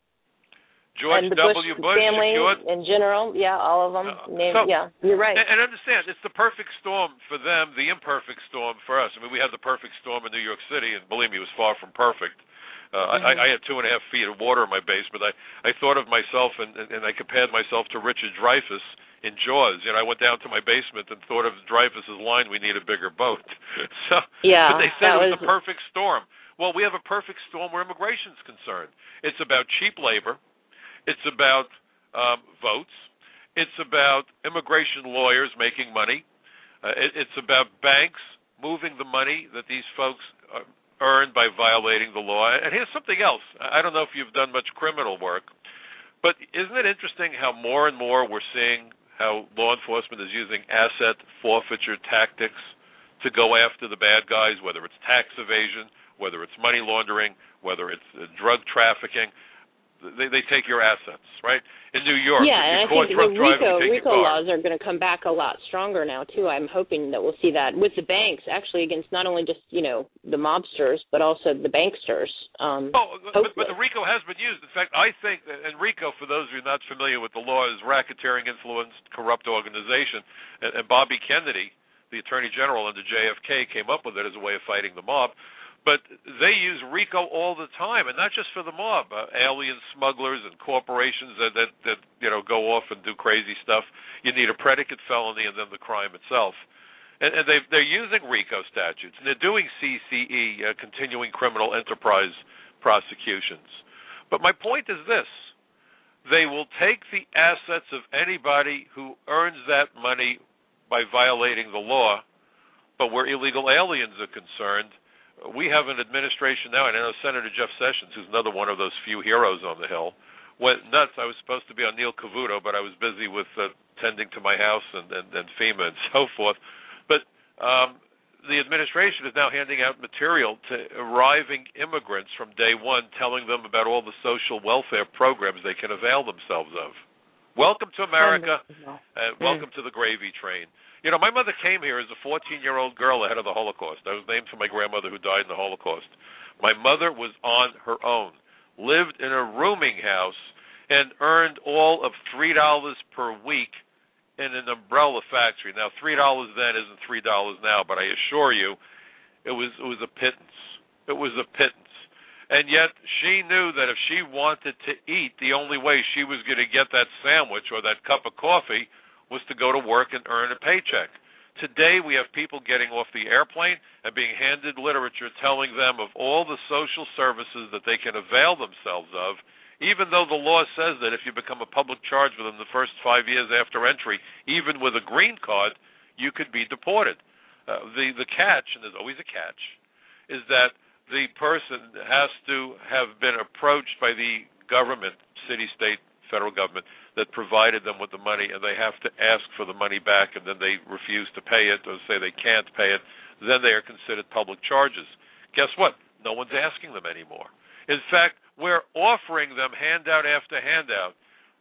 George and the W. Bush, Bush family secured, in general, yeah, all of them. Uh, named, so, yeah, you're right. And, and understand, it's the perfect storm for them, the imperfect storm for us. I mean, we had the perfect storm in New York City, and believe me, it was far from perfect. Uh, mm-hmm. I, I had two and a half feet of water in my basement. I, I thought of myself, and, and, and I compared myself to Richard Dreyfuss in Jaws. You know, I went down to my basement and thought of Dreyfuss's line, "We need a bigger boat." so, yeah, but they said it was was the perfect storm. Well, we have a perfect storm where immigration is concerned. It's about cheap labor. It's about um, votes. It's about immigration lawyers making money. Uh, it, it's about banks moving the money that these folks uh, earn by violating the law. And here's something else. I don't know if you've done much criminal work, but isn't it interesting how more and more we're seeing how law enforcement is using asset forfeiture tactics to go after the bad guys, whether it's tax evasion, whether it's money laundering, whether it's uh, drug trafficking. They, they take your assets, right? In New York, yeah, if and you I think the RICO, RICO laws are going to come back a lot stronger now, too. I'm hoping that we'll see that with the banks, actually, against not only just, you know, the mobsters, but also the banksters. Um, oh, but, but the RICO has been used. In fact, I think, that, and RICO, for those of you not familiar with the law, is racketeering, influenced, corrupt organization. And, and Bobby Kennedy, the Attorney General under J F K, came up with it as a way of fighting the mob. But they use RICO all the time, and not just for the mob. Uh, alien smugglers and corporations that, that, that you know go off and do crazy stuff. You need a predicate felony and then the crime itself. And, and they, they're using RICO statutes, and they're doing C C E, uh, continuing criminal enterprise prosecutions. But my point is this. They will take the assets of anybody who earns that money by violating the law, but where illegal aliens are concerned, we have an administration now, and I know Senator Jeff Sessions, who's another one of those few heroes on the Hill, went nuts. I was supposed to be on Neil Cavuto, but I was busy with uh, tending to my house and, and, and FEMA and so forth. But um, the administration is now handing out material to arriving immigrants from day one, telling them about all the social welfare programs they can avail themselves of. Welcome to America, and welcome to the gravy train. You know, my mother came here as a fourteen-year-old girl ahead of the Holocaust. I was named for my grandmother who died in the Holocaust. My mother was on her own, lived in a rooming house, and earned all of three dollars per week in an umbrella factory. Now, three dollars then isn't three dollars now, but I assure you it was it was a pittance. It was a pittance. And yet she knew that if she wanted to eat, the only way she was going to get that sandwich or that cup of coffee was to go to work and earn a paycheck. Today we have people getting off the airplane and being handed literature telling them of all the social services that they can avail themselves of, even though the law says that if you become a public charge within the first five years after entry, even with a green card, you could be deported. Uh, the, the catch, and there's always a catch, is that the person has to have been approached by the government, city, state, federal government, that provided them with the money, and they have to ask for the money back, and then they refuse to pay it or say they can't pay it, then they are considered public charges. Guess what? No one's asking them anymore. In fact, we're offering them handout after handout.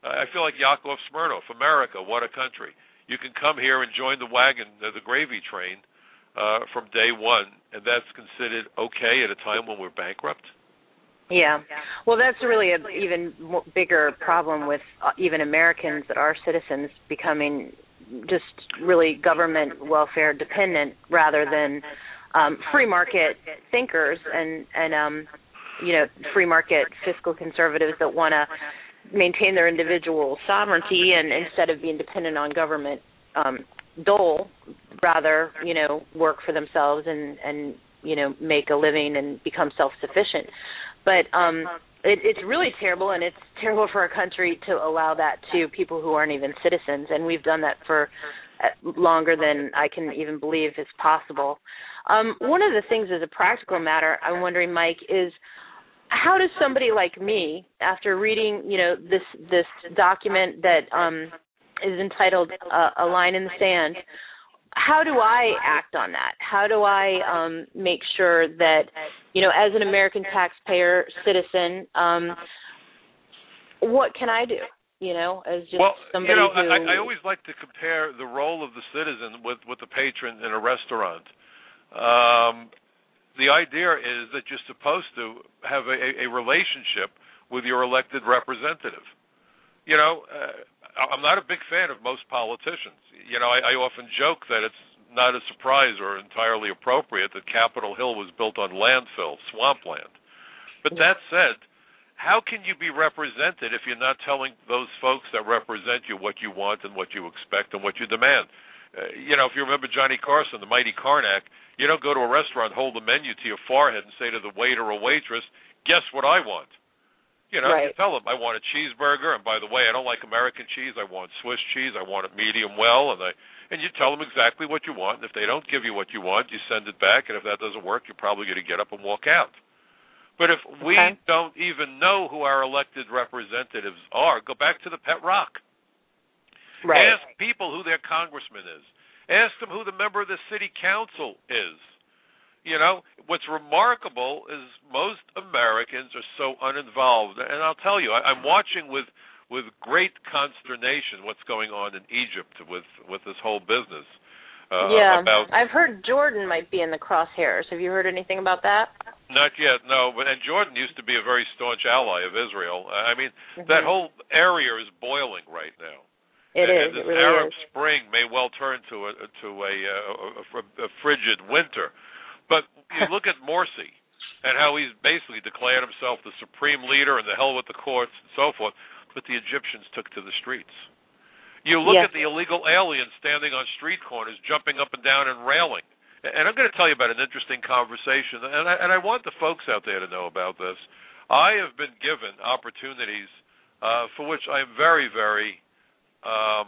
I feel like Yakov Smirnoff, America, what a country. You can come here and join the wagon, the gravy train, uh, from day one, and that's considered okay at a time when we're bankrupt? Yeah. Well, that's really an even more bigger problem with uh, even Americans that are citizens becoming just really government welfare dependent rather than um, free market thinkers and, and um, you know, free market fiscal conservatives that want to maintain their individual sovereignty and instead of being dependent on government um, dole, rather, you know, work for themselves and, and, you know, make a living and become self-sufficient. But um, it, it's really terrible, and it's terrible for our country to allow that to people who aren't even citizens, and we've done that for longer than I can even believe is possible. Um, one of the things as a practical matter, I'm wondering, Mike, is how does somebody like me, after reading, you know, this this document that um, is entitled uh, "A Line in the Sand," how do I act on that? How do I um, make sure that, you know, as an American taxpayer citizen, um, what can I do? You know, as just well, somebody you know, who... I, I always like to compare the role of the citizen with, with the patron in a restaurant. Um, the idea is that you're supposed to have a, a relationship with your elected representative. You know, uh, I'm not a big fan of most politicians. You know, I, I often joke that it's not a surprise or entirely appropriate that Capitol Hill was built on landfill, swampland. But that said, how can you be represented if you're not telling those folks that represent you what you want and what you expect and what you demand? Uh, you know, if you remember Johnny Carson, the mighty Karnak, you don't go to a restaurant, hold the menu to your forehead and say to the waiter or waitress, guess what I want? You know, right. You tell them, I want a cheeseburger, and by the way, I don't like American cheese, I want Swiss cheese, I want it medium well, and I, and you tell them exactly what you want, and if they don't give you what you want, you send it back, and if that doesn't work, you're probably going to get up and walk out. But if we okay. don't even know who our elected representatives are, go back to the pet rock. Right. Ask people who their congressman is. Ask them who the member of the city council is. You know, what's remarkable is most Americans are so uninvolved. And I'll tell you, I, I'm watching with with great consternation what's going on in Egypt with, with this whole business. Uh, yeah, about, I've heard Jordan might be in the crosshairs. Have you heard anything about that? Not yet, no. But and Jordan used to be a very staunch ally of Israel. I mean, mm-hmm. that whole area is boiling right now. It and, is. And this it really Arab is. spring may well turn to a to a, a, a, a frigid winter. But you look at Morsi and how he's basically declared himself the supreme leader and the hell with the courts and so forth. But the Egyptians took to the streets. You look yes. at the illegal aliens standing on street corners, jumping up and down and railing. And I'm going to tell you about an interesting conversation, and I, and I want the folks out there to know about this. I have been given opportunities uh, for which I am very, very Um,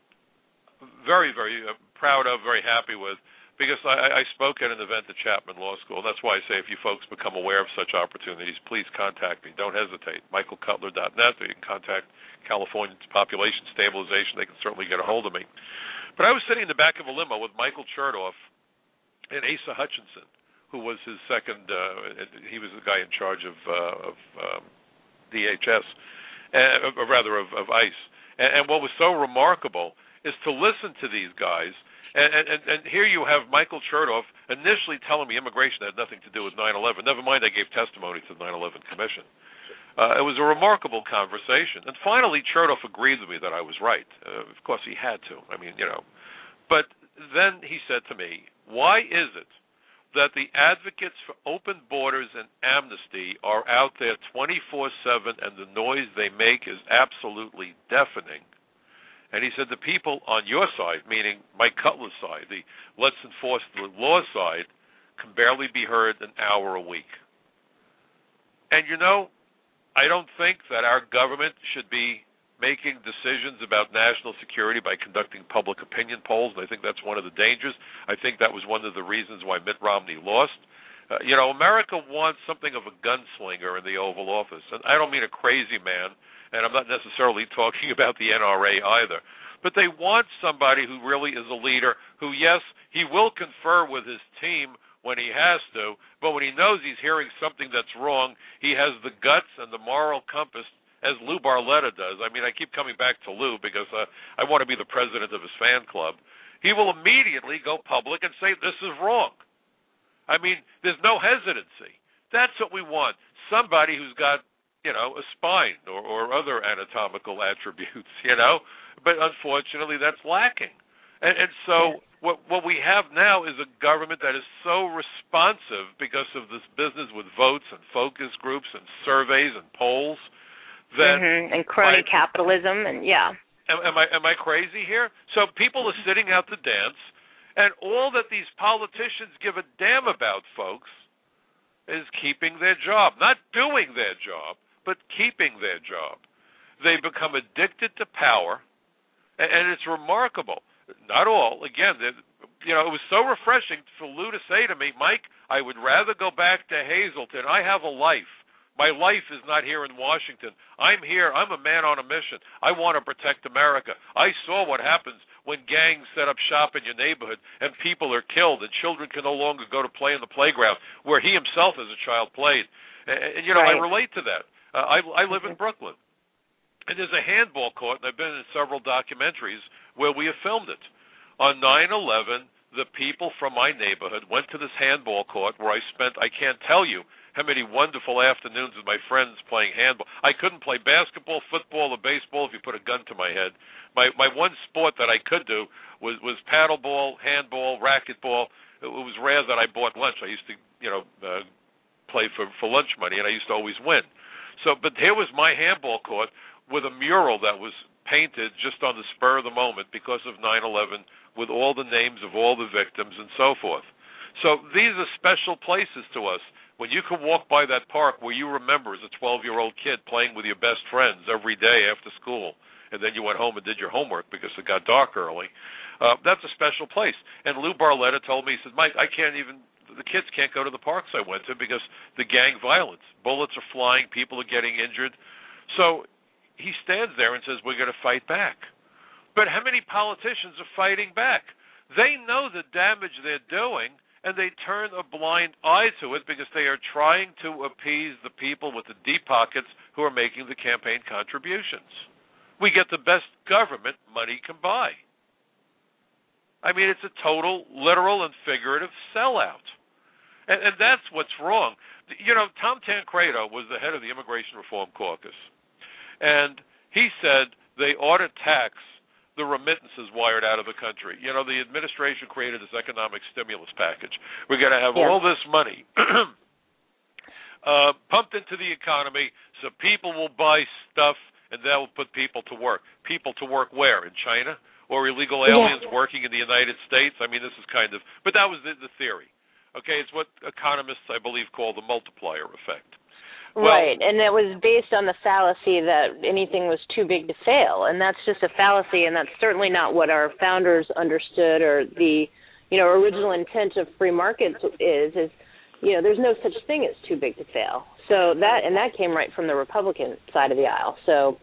very, very proud of, very happy with, because I, I spoke at an event at Chapman Law School. That's why I say if you folks become aware of such opportunities, please contact me. Don't hesitate. michael cutler dot net, or you can contact California Population Stabilization. They can certainly get a hold of me. But I was sitting in the back of a limo with Michael Chertoff and Asa Hutchinson, who was his second, uh, he was the guy in charge of, uh, of um, D H S, uh, or rather of, of ICE. And what was so remarkable is to listen to these guys, and, and, and here you have Michael Chertoff initially telling me immigration had nothing to do with nine eleven. Never mind, I gave testimony to the nine eleven Commission. Uh, it was a remarkable conversation. And finally, Chertoff agreed with me that I was right. Uh, of course, he had to. I mean, you know. But then he said to me, why is it that the advocates for open borders and amnesty are out there twenty-four seven and the noise they make is absolutely deafening? And he said the people on your side, meaning Mike Cutler's side, the let's enforce the law side, can barely be heard an hour a week. And you know, I don't think that our government should be making decisions about national security by conducting public opinion polls, and I think that's one of the dangers. I think that was one of the reasons why Mitt Romney lost. Uh, you know, America wants something of a gunslinger in the Oval Office, and I don't mean a crazy man, and I'm not necessarily talking about the N R A either, but they want somebody who really is a leader who, yes, he will confer with his team when he has to, but when he knows he's hearing something that's wrong, he has the guts and the moral compass as Lou Barletta does, I mean, I keep coming back to Lou because uh, I want to be the president of his fan club, he will immediately go public and say, this is wrong. I mean, there's no hesitancy. That's what we want. Somebody who's got, you know, a spine or, or other anatomical attributes, you know. But unfortunately, that's lacking. And, and so what what we have now is a government that is so responsive because of this business with votes and focus groups and surveys and polls that mm-hmm. and crony I, capitalism and yeah. Am, am I am I crazy here? So people are sitting out the dance, and all that these politicians give a damn about, folks, is keeping their job, not doing their job, but keeping their job. They become addicted to power, and, and it's remarkable. Not all. Again, you know, it was so refreshing for Lou to say to me, Mike, I would rather go back to Hazleton. I have a life. My life is not here in Washington. I'm here. I'm a man on a mission. I want to protect America. I saw what happens when gangs set up shop in your neighborhood and people are killed and children can no longer go to play in the playground where he himself as a child played. And, and you know, right. I relate to that. Uh, I, I live in Brooklyn. And there's a handball court, and I've been in several documentaries where we have filmed it. On nine eleven, the people from my neighborhood went to this handball court where I spent, I can't tell you how many wonderful afternoons with my friends playing handball. I couldn't play basketball, football, or baseball if you put a gun to my head. My my one sport that I could do was, was paddleball, handball, racquetball. It was rare that I bought lunch. I used to, you know, uh, play for, for lunch money, and I used to always win. So, but here was my handball court with a mural that was painted just on the spur of the moment because of nine eleven with all the names of all the victims and so forth. So these are special places to us. When you can walk by that park where you remember as a twelve-year-old kid playing with your best friends every day after school, and then you went home and did your homework because it got dark early, uh, that's a special place. And Lou Barletta told me, he said, Mike, I can't even, the kids can't go to the parks I went to because the gang violence. Bullets are flying, people are getting injured. So he stands there and says, we're going to fight back. But how many politicians are fighting back? They know the damage they're doing, and they turn a blind eye to it because they are trying to appease the people with the deep pockets who are making the campaign contributions. We get the best government money can buy. I mean, it's a total literal and figurative sellout. And, and that's what's wrong. You know, Tom Tancredo was the head of the Immigration Reform Caucus. And he said they ought to tax the remittances wired out of the country. You know, the administration created this economic stimulus package. We're going to have yeah. all this money uh, pumped into the economy so people will buy stuff and that will put people to work. People to work where? In China? Or illegal aliens yeah. working in the United States? I mean, this is kind of, but that was the, the theory. Okay, it's what economists, I believe, call the multiplier effect. Well, right, and it was based on the fallacy that anything was too big to fail, and that's just a fallacy, and that's certainly not what our founders understood or the, you know, original intent of free markets is, is, you know, there's no such thing as too big to fail. So that, and that came right from the Republican side of the aisle. So,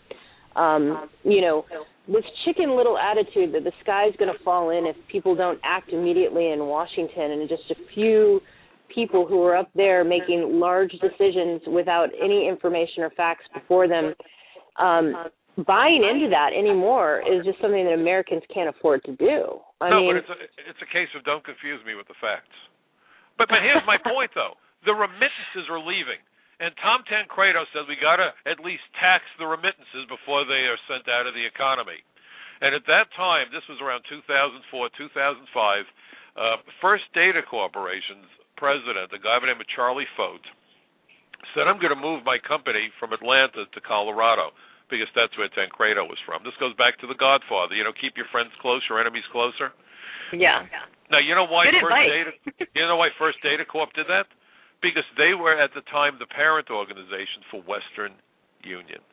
um, you know, this chicken little attitude that the sky's going to fall in if people don't act immediately in Washington, and just a few people who are up there making large decisions without any information or facts before them, um, buying into that anymore is just something that Americans can't afford to do. I no, mean, but it's a, it's a case of don't confuse me with the facts. But but here's my point, though. The remittances are leaving. And Tom Tancredo said we got to at least tax the remittances before they are sent out of the economy. And at that time, this was around two thousand four, two thousand five, uh, First Data Corporation's president, a guy by the name of Charlie Fote, said, I'm going to move my company from Atlanta to Colorado because that's where Tancredo was from. This goes back to The Godfather. You know, keep your friends close, your enemies closer. Yeah. Now, you know why Good First advice. Data you know why First Data Corp did that? Because they were at the time the parent organization for Western Union.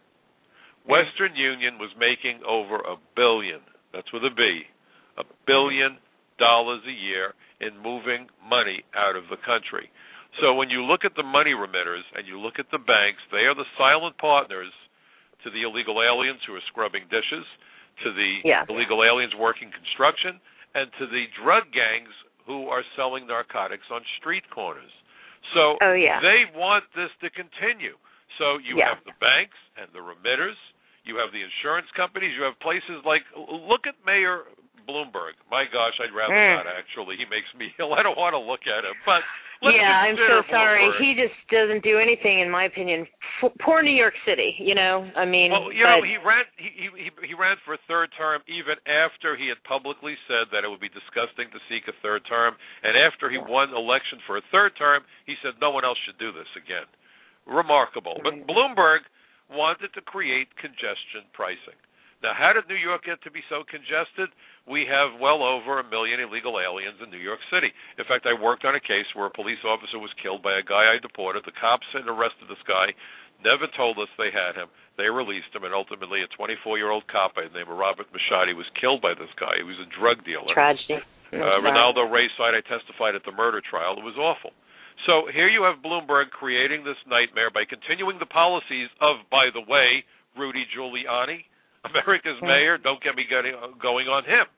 Western Union was making over a billion, that's with a B, a billion dollars a year in moving money out of the country. So when you look at the money remitters and you look at the banks, they are the silent partners to the illegal aliens who are scrubbing dishes, to the yeah. illegal aliens working construction, and to the drug gangs who are selling narcotics on street corners. So oh, yeah. they want this to continue. So you yeah. have the banks and the remitters. You have the insurance companies. You have places like, look at Mayor Bloomberg. My gosh, I'd rather mm. not, actually. He makes me ill. I don't want to look at him. But let's yeah, I'm so sorry. Bloomberg. He just doesn't do anything, in my opinion. F- poor New York City, you know? I mean, well, you but... know, he ran, he, he, he ran for a third term even after he had publicly said that it would be disgusting to seek a third term. And after he won election for a third term, he said no one else should do this again. Remarkable. But Bloomberg wanted to create congestion pricing. Now, how did New York get to be so congested? We have well over a million illegal aliens in New York City. In fact, I worked on a case where a police officer was killed by a guy I deported. The cops had arrested this guy, never told us they had him. They released him, and ultimately a twenty-four-year-old cop by the name of Robert Machadi was killed by this guy. He was a drug dealer. Tragedy. Uh, Ronaldo Rayside, I testified at the murder trial. It was awful. So here you have Bloomberg creating this nightmare by continuing the policies of, by the way, Rudy Giuliani, America's mayor. Don't get me getting, going on him.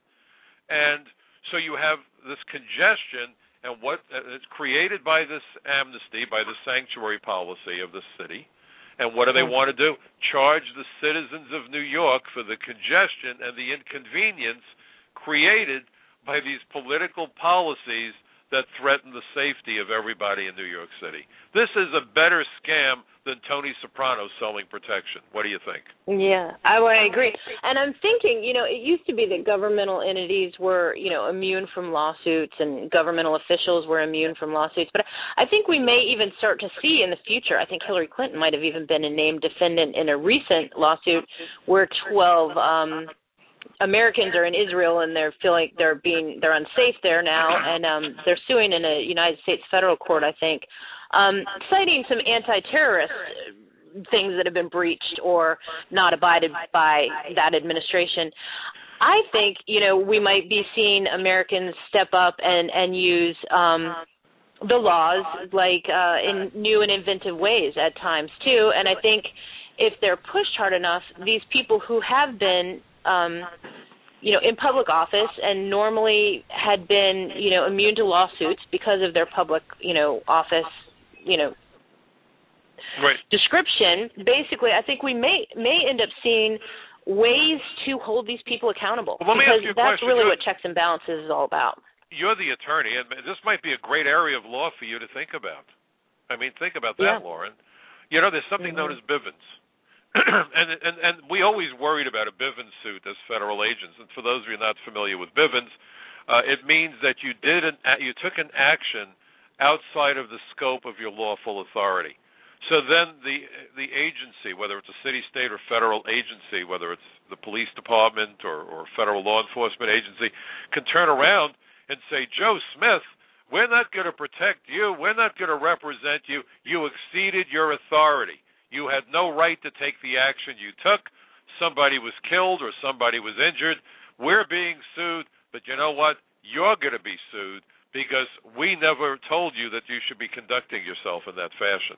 And so you have this congestion, and what uh, it's created by this amnesty, by the sanctuary policy of the city. And what do they want to do? Charge the citizens of New York for the congestion and the inconvenience created by these political policies that threaten the safety of everybody in New York City. This is a better scam than Tony Soprano selling protection. What do you think? Yeah, I, I agree. And I'm thinking, you know, it used to be that governmental entities were, you know, immune from lawsuits and governmental officials were immune from lawsuits. But I think we may even start to see in the future, I think Hillary Clinton might have even been a named defendant in a recent lawsuit where twelve um, Americans are in Israel and they're feeling they're being they're unsafe there now, and um, they're suing in a United States federal court, I think, um, citing some anti-terrorist things that have been breached or not abided by that administration. I think, you know, we might be seeing Americans step up and and use um, the laws like uh, in new and inventive ways at times too. And I think if they're pushed hard enough, these people who have been Um, you know, in public office and normally had been, you know, immune to lawsuits because of their public, you know, office, you know, right. description. Basically, I think we may may end up seeing ways to hold these people accountable, well, because that's question. really you're, what checks and balances is all about. You're the attorney, and this might be a great area of law for you to think about. I mean, think about that, yeah. Lauren. You know, there's something mm-hmm. known as Bivens. and, and and we always worried about a Bivens suit as federal agents. And for those of you not familiar with Bivens, uh, it means that you did an you took an action outside of the scope of your lawful authority. So then the the agency, whether it's a city, state, or federal agency, whether it's the police department or, or federal law enforcement agency, can turn around and say, Joe Smith, we're not going to protect you. We're not going to represent you. You exceeded your authority. You had no right to take the action you took. Somebody was killed or somebody was injured. We're being sued, but you know what? You're going to be sued because we never told you that you should be conducting yourself in that fashion.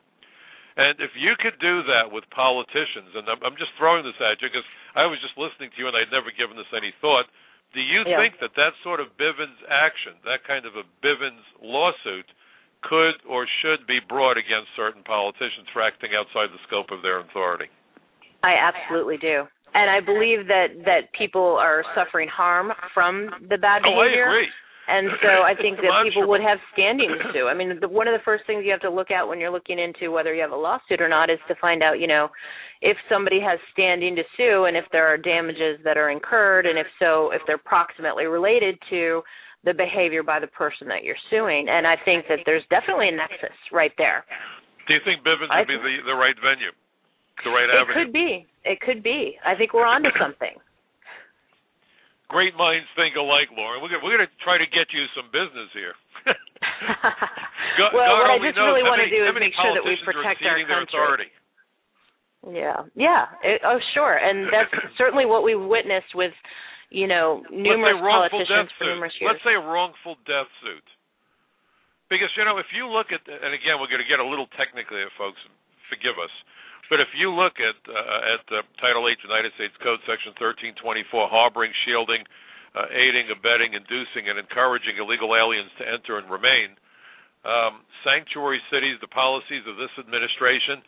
And if you could do that with politicians, and I'm, I'm just throwing this at you because I was just listening to you and I'd never given this any thought, do you yeah. think that that sort of Bivens action, that kind of a Bivens lawsuit, could or should be brought against certain politicians for acting outside the scope of their authority? I absolutely do. And I believe that, that people are suffering harm from the bad behavior. Oh, I agree. And so I think that people would have standing to sue. I mean, the, one of the first things you have to look at when you're looking into whether you have a lawsuit or not is to find out, you know, if somebody has standing to sue and if there are damages that are incurred, and if so, if they're proximately related to the behavior by the person that you're suing. And I think that there's definitely a nexus right there. Do you think Bivens would be the, the right venue, the right it avenue? It could be. It could be. I think we're onto something. Great minds think alike, Lauren. We're going we're to try to get you some business here. God, well, God what I only just knows really want many, to do is make sure that we protect our country. Authority. Yeah, yeah. It, oh, sure. And that's certainly what we've witnessed with, you know, numerous politicians for numerous years. Let's say a wrongful death suit. Because, you know, if you look at, and again, we're going to get a little technically here, folks, forgive us, but if you look at uh, at uh, Title eight United States Code, Section thirteen twenty-four, harboring, shielding, uh, aiding, abetting, inducing, and encouraging illegal aliens to enter and remain, um, sanctuary cities, the policies of this administration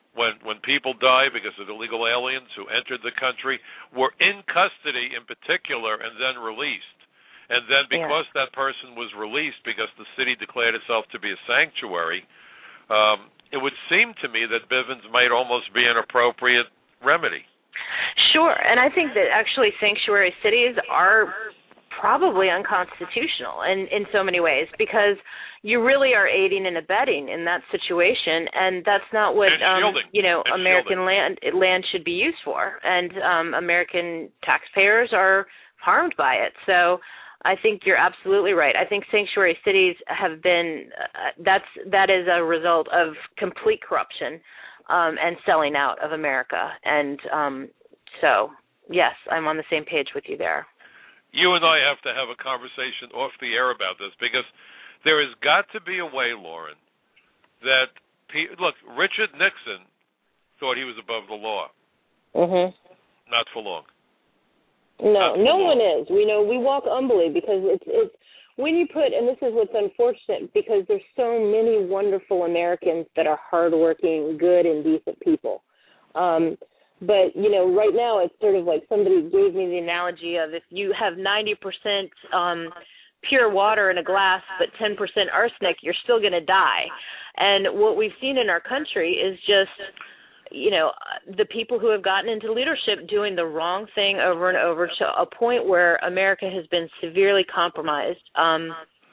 when when people die because of illegal aliens who entered the country, were in custody in particular and then released. And then because yeah. that person was released because the city declared itself to be a sanctuary, um, it would seem to me that Bivens might almost be an appropriate remedy. Sure, and I think that actually sanctuary cities are probably unconstitutional in, in so many ways, because you really are aiding and abetting in that situation, and that's not what um, you know and American shielding. land land should be used for, and um, American taxpayers are harmed by it. So I think you're absolutely right. I think sanctuary cities have been uh, that's that is a result of complete corruption um, and selling out of America, and um, so yes, I'm on the same page with you there. You and I have to have a conversation off the air about this, because there has got to be a way, Lauren, that, look, Richard Nixon thought he was above the law. Mm-hmm. Not for long. No, Not for no long. one is. We know we walk humbly, because it's it's when you put, and this is what's unfortunate, because there's so many wonderful Americans that are hardworking, good, and decent people. Um, But, you know, right now it's sort of like somebody gave me the analogy of if you have ninety percent um, pure water in a glass but ten percent arsenic, you're still going to die. And what we've seen in our country is just, you know, the people who have gotten into leadership doing the wrong thing over and over to a point where America has been severely compromised. Um,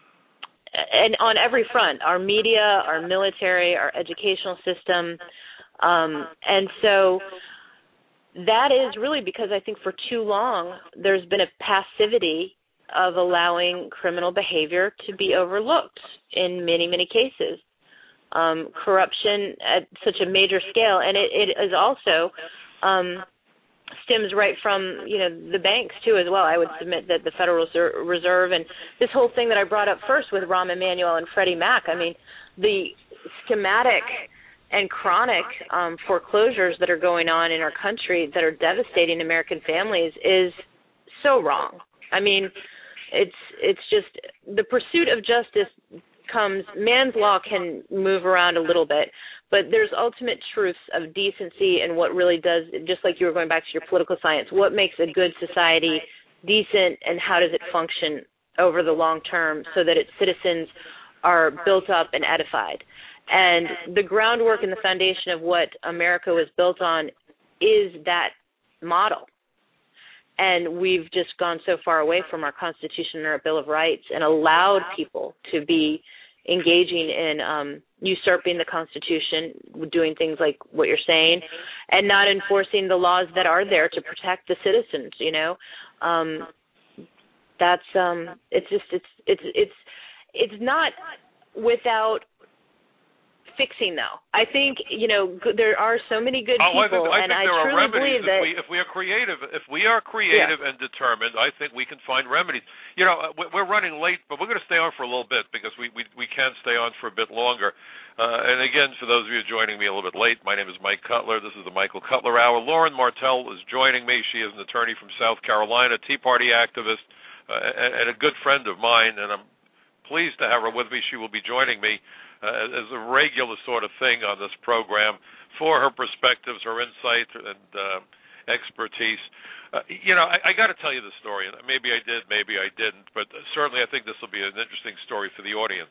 and on every front, our media, our military, our educational system. Um, and so that is really because I think for too long there's been a passivity of allowing criminal behavior to be overlooked in many, many cases. Um, corruption at such a major scale, and it, it is also um, stems right from, you know, the banks too as well. I would submit that the Federal Reserve and this whole thing that I brought up first with Rahm Emanuel and Freddie Mac, I mean, the schematic and chronic um, foreclosures that are going on in our country that are devastating American families is so wrong. I mean, it's it's just the pursuit of justice comes, man's law can move around a little bit, but there's ultimate truths of decency and what really does, just like you were going back to your political science, what makes a good society decent and how does it function over the long term so that its citizens are built up and edified. And the groundwork and the foundation of what America was built on is that model. And we've just gone so far away from our Constitution and our Bill of Rights and allowed people to be engaging in um, usurping the Constitution, doing things like what you're saying, and not enforcing the laws that are there to protect the citizens, you know. Um, that's, um, it's just, it's, it's, it's, it's not without fixing, though. I think, you know, there are so many good oh, people, I think, I and think I there truly are believe remedies that if we, if we are creative. If we are creative yeah. and determined, I think we can find remedies. You know, we're running late, but we're going to stay on for a little bit because we we, we can stay on for a bit longer. Uh, and again, for those of you joining me a little bit late, my name is Mike Cutler. This is the Michael Cutler Hour. Lauren Martell is joining me. She is an attorney from South Carolina, Tea Party activist, uh, and, and a good friend of mine, and I'm pleased to have her with me. She will be joining me Uh, as a regular sort of thing on this program for her perspectives, her insight, and uh, expertise. Uh, you know, I, I got to tell you the story, and maybe I did, maybe I didn't, but certainly I think this will be an interesting story for the audience.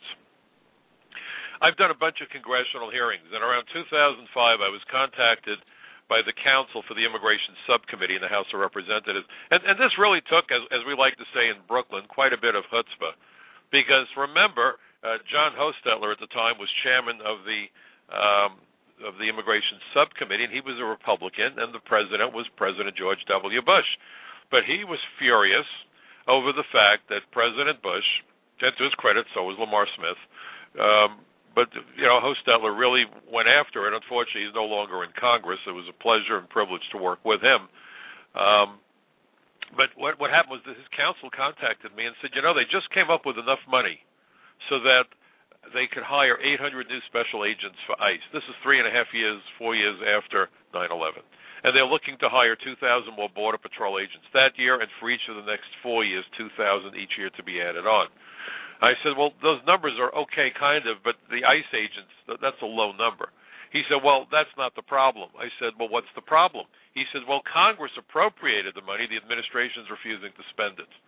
I've done a bunch of congressional hearings, and around two thousand five I was contacted by the counsel for the Immigration Subcommittee in the House of Representatives, and, and this really took, as, as we like to say in Brooklyn, quite a bit of chutzpah, because remember, Uh, John Hostetler at the time was chairman of the um, of the Immigration Subcommittee, and he was a Republican, and the president was President George W. Bush. But he was furious over the fact that President Bush, and to his credit, so was Lamar Smith, um, but, you know, Hostetler really went after it. Unfortunately, he's no longer in Congress. It was a pleasure and privilege to work with him. Um, but what, what happened was that his counsel contacted me and said, you know, they just came up with enough money so that they could hire eight hundred new special agents for ICE. This is three and a half years, four years after nine eleven. And they're looking to hire two thousand more Border Patrol agents that year, and for each of the next four years, two thousand each year to be added on. I said, well, those numbers are okay, kind of, but the ICE agents, that's a low number. He He said, well, that's not the problem. I said, well, what's the problem? He said, well, Congress appropriated the money. The administration's refusing to spend it.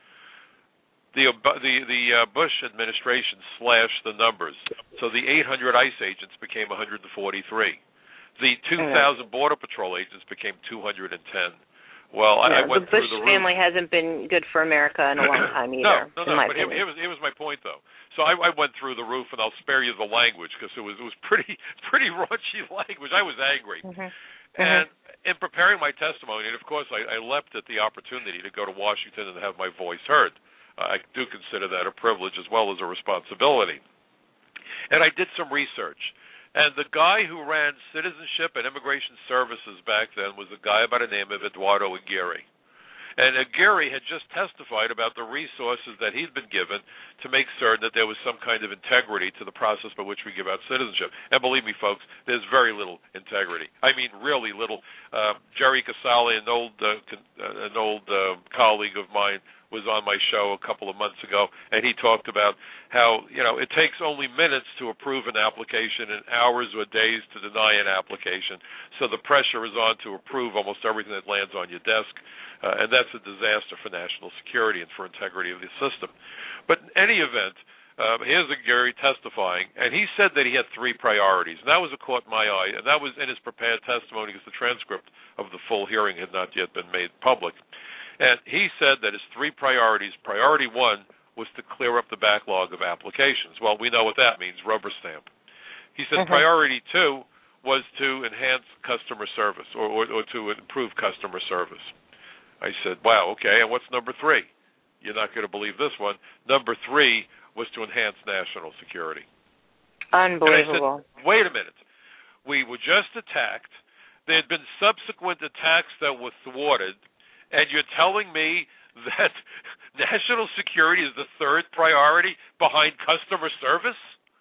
The the the uh, Bush administration slashed the numbers, so the eight hundred ICE agents became one hundred forty-three. The two thousand Border Patrol agents became two hundred ten. Well, yeah, I, I went the Bush through the roof. family hasn't been good for America in a long time either. no, no, no. But here, here was here was my point, though. So I, I went through the roof, and I'll spare you the language because it was it was pretty pretty raunchy language. I was angry, mm-hmm. and in preparing my testimony, and of course I, I leapt at the opportunity to go to Washington and have my voice heard. I do consider that a privilege as well as a responsibility. And I did some research. And the guy who ran Citizenship and Immigration Services back then was a guy by the name of Eduardo Aguirre. And Aguirre had just testified about the resources that he'd been given to make certain that there was some kind of integrity to the process by which we give out citizenship. And believe me, folks, there's very little integrity. I mean, really little. Uh, Jerry Casale, an old, uh, an old uh, colleague of mine, was on my show a couple of months ago, and he talked about how, you know, it takes only minutes to approve an application and hours or days to deny an application. So the pressure is on to approve almost everything that lands on your desk, uh, and that's a disaster for national security and for integrity of the system. But in any event, uh, here's Aguirre testifying, and he said that he had three priorities, and that was what caught my eye, and that was in his prepared testimony because the transcript of the full hearing had not yet been made public. And he said that his three priorities, priority one was to clear up the backlog of applications. Well, we know what that means, rubber stamp. He said mm-hmm. priority two was to enhance customer service or, or, or to improve customer service. I said, wow, okay, and what's number three? You're not going to believe this one. Number three was to enhance national security. Unbelievable. And I said, wait a minute. We were just attacked. There had been subsequent attacks that were thwarted. And you're telling me that national security is the third priority behind customer service?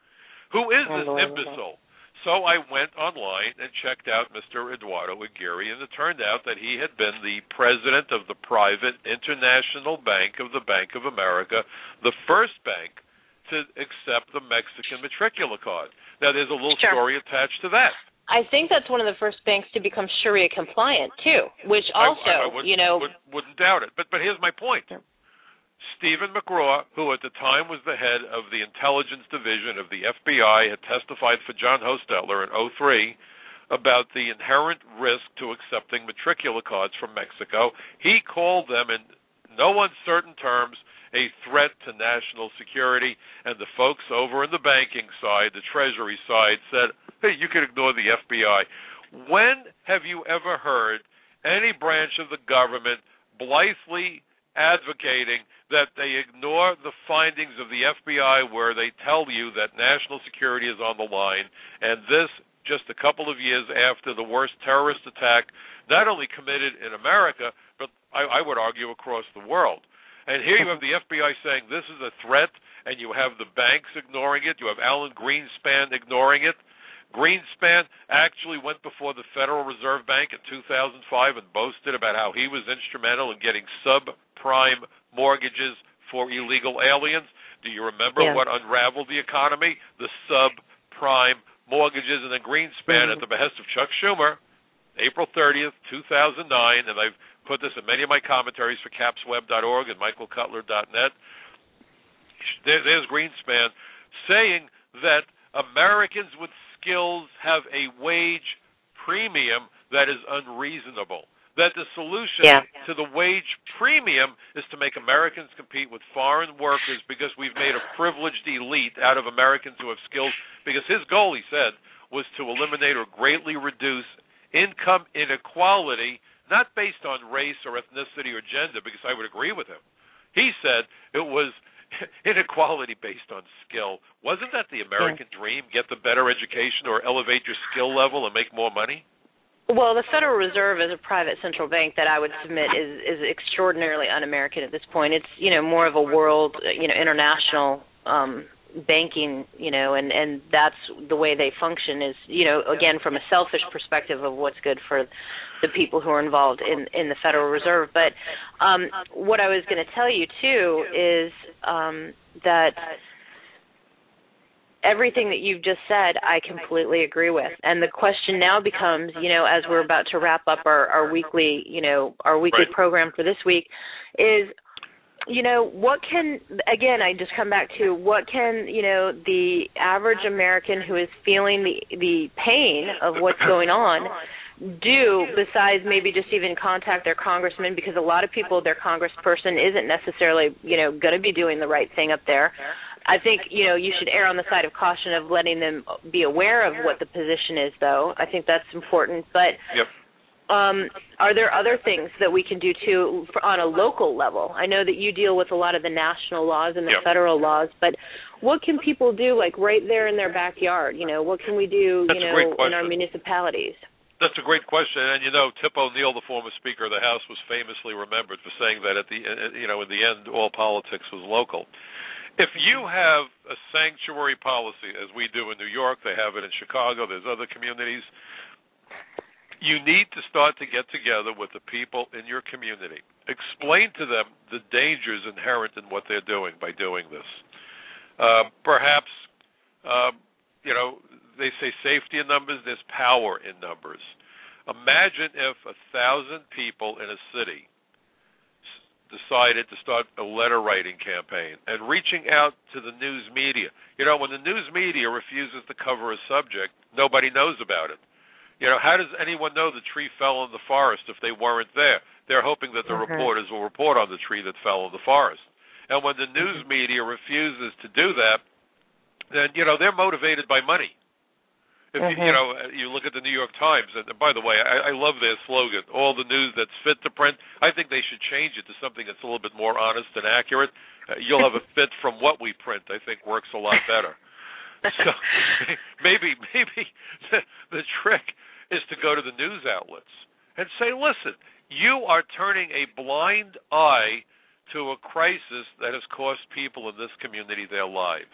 Who is this imbecile? So I went online and checked out Mister Eduardo Aguirre, and it turned out that he had been the president of the private international bank of the Bank of America, the first bank to accept the Mexican matricular card. Now, there's a little sure. story attached to that. I think that's one of the first banks to become Sharia compliant too, which also, I, I, I you know, would, wouldn't doubt it. But but here's my point. Yeah. Stephen McGraw, who at the time was the head of the intelligence division of the F B I, had testified for John Hostetler in oh three about the inherent risk to accepting matricular cards from Mexico. He called them in no uncertain terms a threat to national security, and the folks over in the banking side, the Treasury side, said, hey, you can ignore the F B I. When have you ever heard any branch of the government blithely advocating that they ignore the findings of the F B I where they tell you that national security is on the line, and this just a couple of years after the worst terrorist attack, not only committed in America, but I, I would argue across the world. And here you have the F B I saying this is a threat, and you have the banks ignoring it. You have Alan Greenspan ignoring it. Greenspan actually went before the Federal Reserve Bank in two thousand five and boasted about how he was instrumental in getting subprime mortgages for illegal aliens. Do you remember yeah. what unraveled the economy? The subprime mortgages. And then Greenspan, mm-hmm. at the behest of Chuck Schumer, April thirtieth, two thousand nine, and I've put this in many of my commentaries for caps web dot org and michael cutler dot net. There, there's Greenspan saying that Americans with skills have a wage premium that is unreasonable. That the solution yeah. to the wage premium is to make Americans compete with foreign workers because we've made a privileged elite out of Americans who have skills. Because his goal, he said, was to eliminate or greatly reduce income inequality, not based on race or ethnicity or gender, because I would agree with him. He said it was inequality based on skill. Wasn't that the American yeah. dream? Get the better education or elevate your skill level and make more money? Well, the Federal Reserve as a private central bank that I would submit is, is extraordinarily un-American at this point. It's, you know, more of a world, you know, international um, banking, you know, and, and that's the way they function is, you know, again, from a selfish perspective of what's good for the people who are involved in, in the Federal Reserve. But um, what I was going to tell you, too, is um, that everything that you've just said, I completely agree with. And the question now becomes, you know, as we're about to wrap up our, our weekly, you know, our weekly right. program for this week, is, you know, what can, again, I just come back to what can, you know, the average American who is feeling the, the pain of what's going on do besides maybe just even contact their congressman, because a lot of people, their congressperson isn't necessarily, you know, going to be doing the right thing up there. I think, you know, you should err on the side of caution of letting them be aware of what the position is, though. I think that's important. But yep. um, are there other things that we can do, too, for, on a local level? I know that you deal with a lot of the national laws and the yep. federal laws, but what can people do, like, right there in their backyard? You know, what can we do, That's you know, in our municipalities? That's a great question, and you know, Tip O'Neill, the former Speaker of the House, was famously remembered for saying that at the, you know, in the end, all politics was local. If you have a sanctuary policy, as we do in New York, they have it in Chicago, there's other communities, you need to start to get together with the people in your community. Explain to them the dangers inherent in what they're doing by doing this. Uh, perhaps, um, you know, they say safety in numbers, there's power in numbers. Imagine if a thousand people in a city decided to start a letter-writing campaign and reaching out to the news media. You know, when the news media refuses to cover a subject, nobody knows about it. You know, how does anyone know the tree fell in the forest if they weren't there? They're hoping that the mm-hmm. reporters will report on the tree that fell in the forest. And when the news media refuses to do that, then, you know, they're motivated by money. If mm-hmm. you, you know, you look at the New York Times, and by the way, I, I love their slogan, all the news that's fit to print. I think they should change it to something that's a little bit more honest and accurate. Uh, you'll have a fit from what we print, I think works a lot better. So maybe maybe the, the trick is to go to the news outlets and say, listen, you are turning a blind eye to a crisis that has cost people in this community their lives.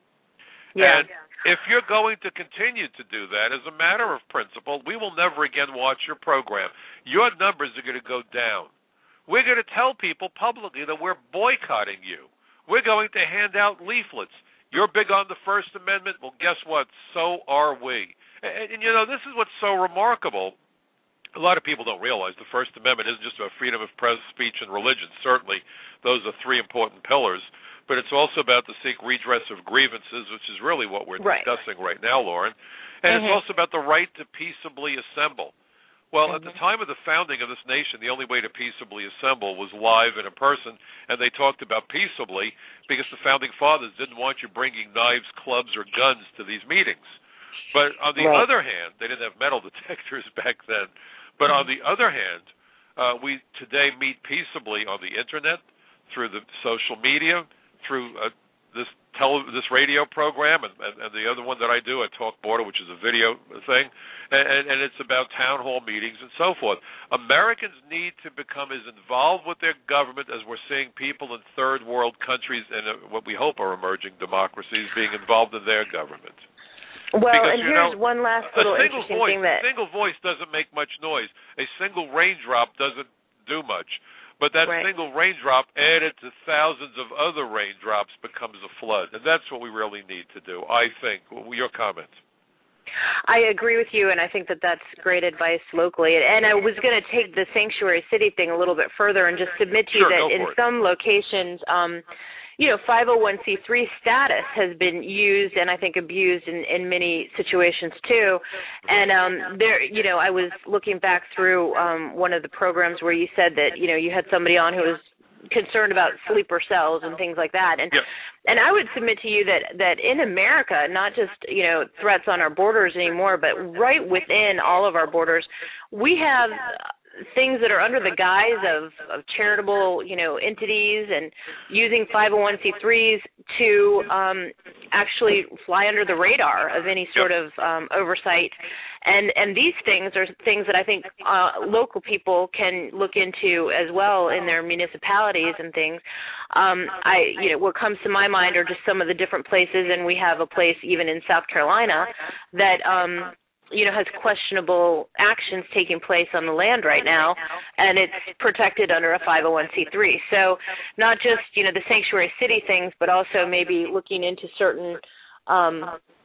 Yeah. And if you're going to continue to do that, as a matter of principle, we will never again watch your program. Your numbers are going to go down. We're going to tell people publicly that we're boycotting you. We're going to hand out leaflets. You're big on the First Amendment? Well, guess what? So are we. And, and you know, this is what's so remarkable. A lot of people don't realize the First Amendment isn't just about freedom of press, speech, and religion. Certainly, those are three important pillars. But it's also about to seek redress of grievances, which is really what we're right. discussing right now, Lauren. And mm-hmm. it's also about the right to peaceably assemble. Well, mm-hmm. at the time of the founding of this nation, the only way to peaceably assemble was live and in person, and they talked about peaceably because the founding fathers didn't want you bringing knives, clubs, or guns to these meetings. But on the right. other hand, they didn't have metal detectors back then, but mm-hmm. on the other hand, uh, we today meet peaceably on the Internet, through the social media, through uh, this tele- this radio program and, and, and the other one that I do at Talk Border, which is a video thing, and, and, and it's about town hall meetings and so forth. Americans need to become as involved with their government as we're seeing people in third world countries and uh, what we hope are emerging democracies being involved in their government. Well, because, and here's know, one last little a single interesting voice, thing that... A single voice doesn't make much noise. A single raindrop doesn't do much. But that right. single raindrop added to thousands of other raindrops becomes a flood. And that's what we really need to do, I think. Your comments. I agree with you, and I think that that's great advice locally. And I was going to take the sanctuary city thing a little bit further and just submit to you sure, that in it. some locations, um, you know, five oh one c three status has been used and I think abused in, in many situations too. And um, there, you know, I was looking back through um, one of the programs where you said that, you know, you had somebody on who was concerned about sleeper cells and things like that. And yep. and I would submit to you that, that in America, not just, you know, threats on our borders anymore, but right within all of our borders, we have things that are under the guise of, of charitable, you know, entities and using five oh one c threes to um, actually fly under the radar of any sort of um, oversight. And and these things are things that I think uh, local people can look into as well in their municipalities and things. Um, I, you know, what comes to my mind are just some of the different places, and we have a place even in South Carolina that um, you know, has questionable actions taking place on the land right now, and it's protected under a five oh one c three. So not just, you know, the sanctuary city things, but also maybe looking into certain um,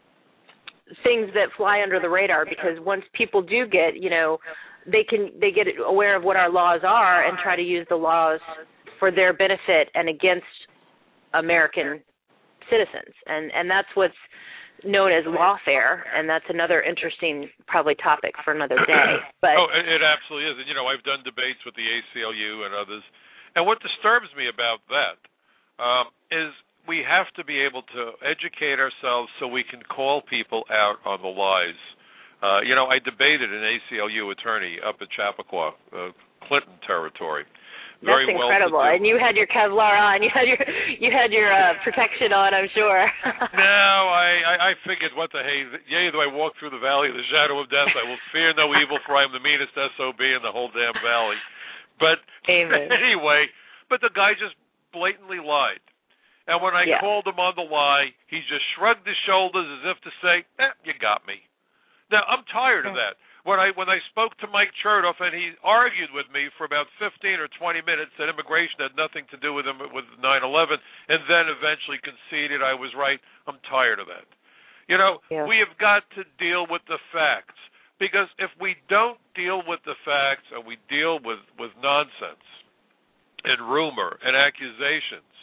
things that fly under the radar, because once people do get, you know, they can they get aware of what our laws are and try to use the laws for their benefit and against American citizens, and and that's what's known as lawfare, and that's another interesting probably topic for another day. But oh, it, it absolutely is, and you know, I've done debates with the A C L U and others, and what disturbs me about that um, is we have to be able to educate ourselves so we can call people out on the lies. Uh, you know, I debated an A C L U attorney up at Chappaqua, uh, Clinton territory. Very That's incredible. Well, and you had your Kevlar on. You had your you had your uh, protection on, I'm sure. No, I, I, I figured, what the hey, yea, though I walk through the valley of the shadow of death, I will fear no evil, for I am the meanest S O B in the whole damn valley. But Amen. Anyway, but the guy just blatantly lied. And when I yeah. called him on the lie, he just shrugged his shoulders as if to say, eh, you got me. Now, I'm tired of that. When I when I spoke to Mike Chertoff, and he argued with me for about fifteen or twenty minutes that immigration had nothing to do with him with nine eleven, and then eventually conceded I was right, I'm tired of that. You know, yeah. we have got to deal with the facts, because if we don't deal with the facts and we deal with, with nonsense and rumor and accusations,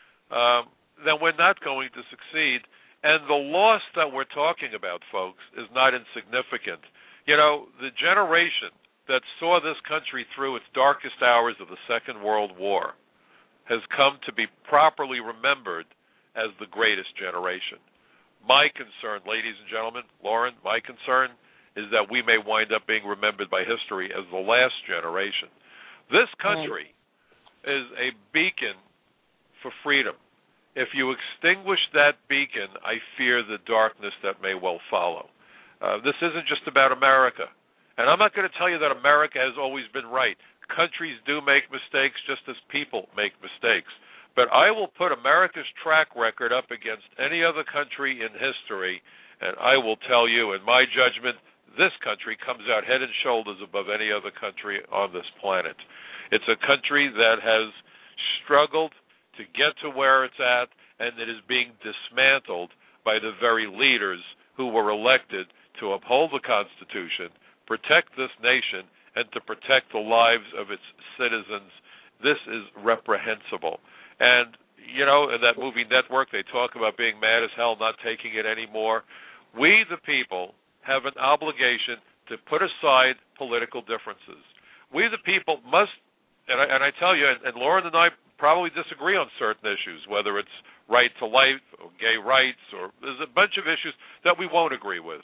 um, then we're not going to succeed. And the loss that we're talking about, folks, is not insignificant. You know, the generation that saw this country through its darkest hours of the Second World War has come to be properly remembered as the greatest generation. My concern, ladies and gentlemen, Lauren, my concern is that we may wind up being remembered by history as the last generation. This country is a beacon for freedom. If you extinguish that beacon, I fear the darkness that may well follow. Uh, this isn't just about America. And I'm not going to tell you that America has always been right. Countries do make mistakes just as people make mistakes. But I will put America's track record up against any other country in history, and I will tell you, in my judgment, this country comes out head and shoulders above any other country on this planet. It's a country that has struggled to get to where it's at, and it is being dismantled by the very leaders who were elected to uphold the Constitution, protect this nation, and to protect the lives of its citizens. This is reprehensible. And, you know, in that movie Network, they talk about being mad as hell, not taking it anymore. We, the people, have an obligation to put aside political differences. We, the people, must, and I, and I tell you, and, and Lauren and I probably disagree on certain issues, whether it's right to life or gay rights, or there's a bunch of issues that we won't agree with.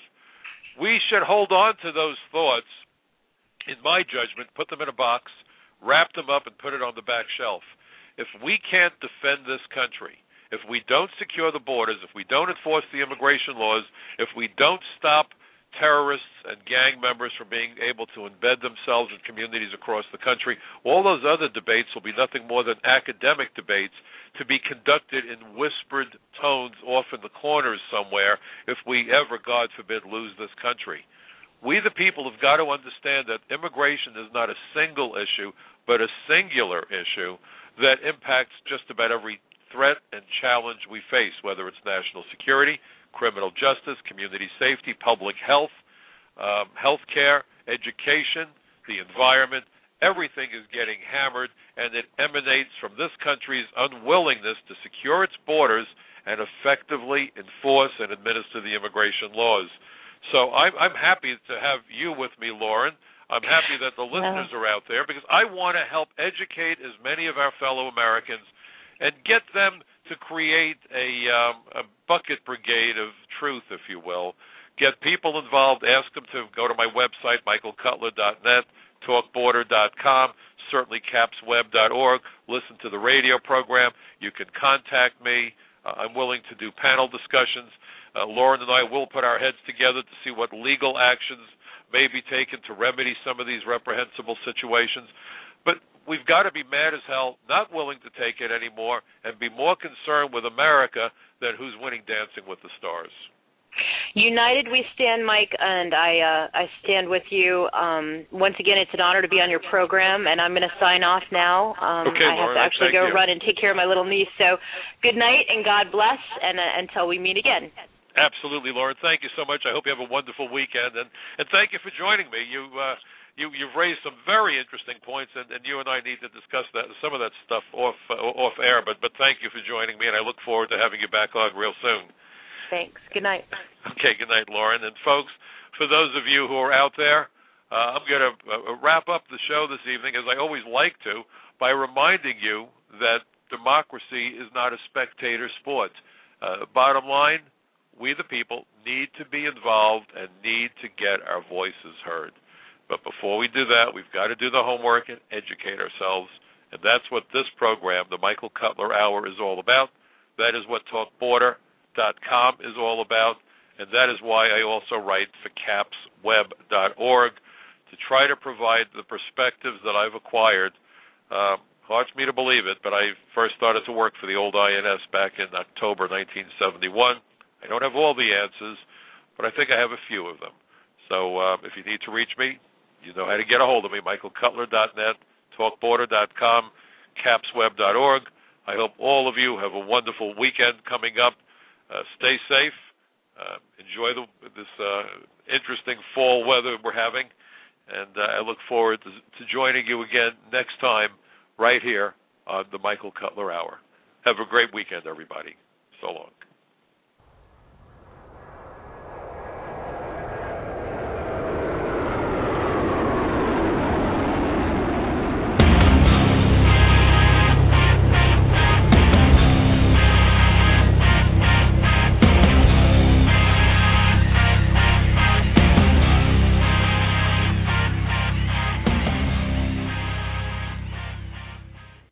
We should hold on to those thoughts, in my judgment, put them in a box, wrap them up, and put it on the back shelf. If we can't defend this country, if we don't secure the borders, if we don't enforce the immigration laws, if we don't stop terrorists and gang members from being able to embed themselves in communities across the country, all those other debates will be nothing more than academic debates to be conducted in whispered tones off in the corners somewhere if we ever, God forbid, lose this country. We, the people, have got to understand that immigration is not a single issue, but a singular issue that impacts just about every threat and challenge we face, whether it's national security, criminal justice, community safety, public health, um, health care, education, the environment. Everything is getting hammered, and it emanates from this country's unwillingness to secure its borders and effectively enforce and administer the immigration laws. So I'm, I'm happy to have you with me, Lauren. I'm happy that the listeners are out there, because I want to help educate as many of our fellow Americans and get them to create a, um, a bucket brigade of truth, if you will. Get people involved. Ask them to go to my website, michael cutler dot net, talk border dot com, certainly caps web dot org. Listen to the radio program. You can contact me. Uh, I'm willing to do panel discussions. Uh, Lauren and I will put our heads together to see what legal actions may be taken to remedy some of these reprehensible situations. But we've got to be mad as hell, not willing to take it anymore, and be more concerned with America than who's winning Dancing with the Stars. United we stand, Mike, and I uh, I stand with you. Um, once again, it's an honor to be on your program, and I'm going to sign off now. Um, okay, I have Lauren, to actually go you. run and take care of my little niece. So good night, and God bless, and uh, until we meet again. Absolutely, Lauren. Thank you so much. I hope you have a wonderful weekend, and, and thank you for joining me. You uh, you you've raised some very interesting points, and, and you and I need to discuss that some of that stuff off uh, off air. But but thank you for joining me, and I look forward to having you back on real soon. Thanks. Good night. Okay. Good night, Lauren. And folks, for those of you who are out there, uh, I'm going to uh, wrap up the show this evening, as I always like to, by reminding you that democracy is not a spectator sport. Uh, bottom line, we the people need to be involved and need to get our voices heard. But before we do that, we've got to do the homework and educate ourselves. And that's what this program, the Michael Cutler Hour, is all about. That is what talk border dot com is all about. And that is why I also write for caps web dot org to try to provide the perspectives that I've acquired. Uh, hard for me to believe it, but I first started to work for the old I N S back in October nineteen seventy-one. I don't have all the answers, but I think I have a few of them. So uh, if you need to reach me, you know how to get a hold of me, michael cutler dot net, talk border dot com, caps web dot org. I hope all of you have a wonderful weekend coming up. Uh, stay safe. Uh, enjoy the, this uh, interesting fall weather we're having. And uh, I look forward to, to joining you again next time right here on the Michael Cutler Hour. Have a great weekend, everybody. So long.